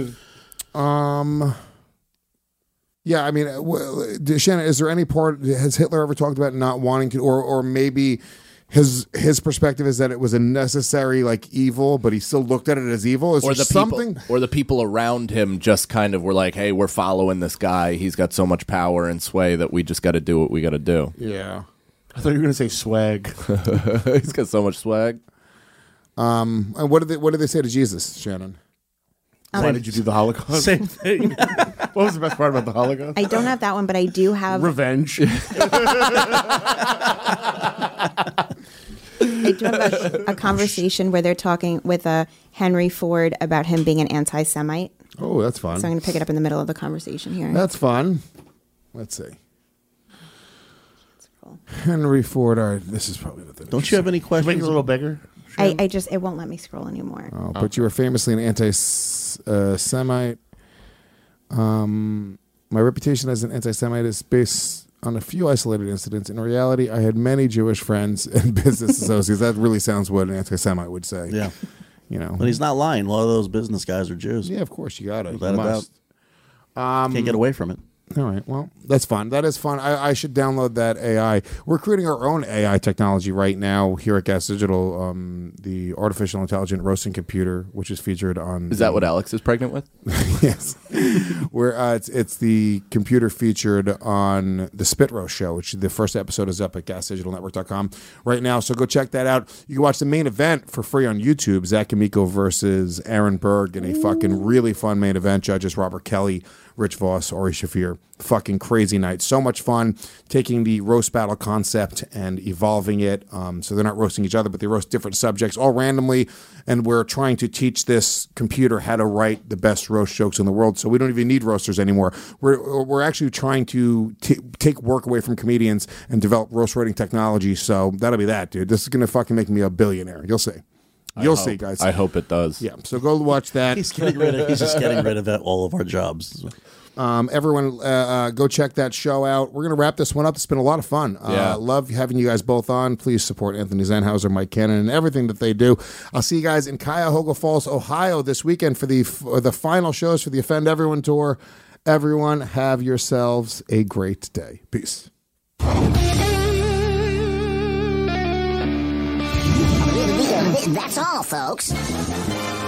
Yeah, I mean, Shannon, is there any part, has Hitler ever talked about not wanting to, or maybe his perspective is that it was a necessary evil, but he still looked at it as evil? Is or there the something? People, or the people around him just kind of were like, hey, we're following this guy. He's got so much power and sway that we just got to do what we got to do. Yeah. I thought you were going to say swag. He's got so much swag. And what did they say to Jesus, Shannon? Why did you do the Holocaust? Same thing. What was the best part about the Holocaust? I don't have that one, but I do have... Revenge. I do have a conversation where they're talking with Henry Ford about him being an anti-Semite. Oh, that's fun. So I'm going to pick it up in the middle of the conversation here. That's fun. Let's see. Henry Ford. All right, this is probably what that Don't you have any questions? Make it a little bigger. It won't let me scroll anymore. Oh, but you were famously an anti-Semite. My reputation as an anti-Semite is based on a few isolated incidents. In reality, I had many Jewish friends and business associates. That really sounds what an anti-Semite would say. Yeah. You know. But he's not lying. A lot of those business guys are Jews. Yeah, of course. You got it. Without a doubt. Can't get away from it. All right. Well, that's fun. That is fun. I should download that AI. We're creating our own AI technology right now here at Gas Digital, the artificial intelligent roasting computer, which is featured on... Is that what Alex is pregnant with? Yes. It's the computer featured on the Spit Roast show, which the first episode is up at gasdigitalnetwork.com right now. So go check that out. You can watch the main event for free on YouTube, Zach Amico versus Aaron Berg, in a fucking really fun main event. Judges Robert Kelly, Rich Voss, Ori Shafir. Fucking crazy night. So much fun taking the roast battle concept and evolving it. So they're not roasting each other, but they roast different subjects all randomly. And we're trying to teach this computer how to write the best roast jokes in the world. So we don't even need roasters anymore. We're actually trying to take work away from comedians and develop roast writing technology. So that'll be that, dude. This is going to fucking make me a billionaire. You'll see. You'll see, guys. I hope it does. Yeah. So go watch that. He's just getting rid of all of our jobs. Everyone, go check that show out. We're going to wrap this one up. It's been a lot of fun. Love having you guys both on. Please support Anthony Zenhauser, Mike Cannon, and everything that they do. I'll see you guys in Cuyahoga Falls, Ohio this weekend for the final shows for the Offend Everyone tour. Everyone, have yourselves a great day. Peace. That's all, folks.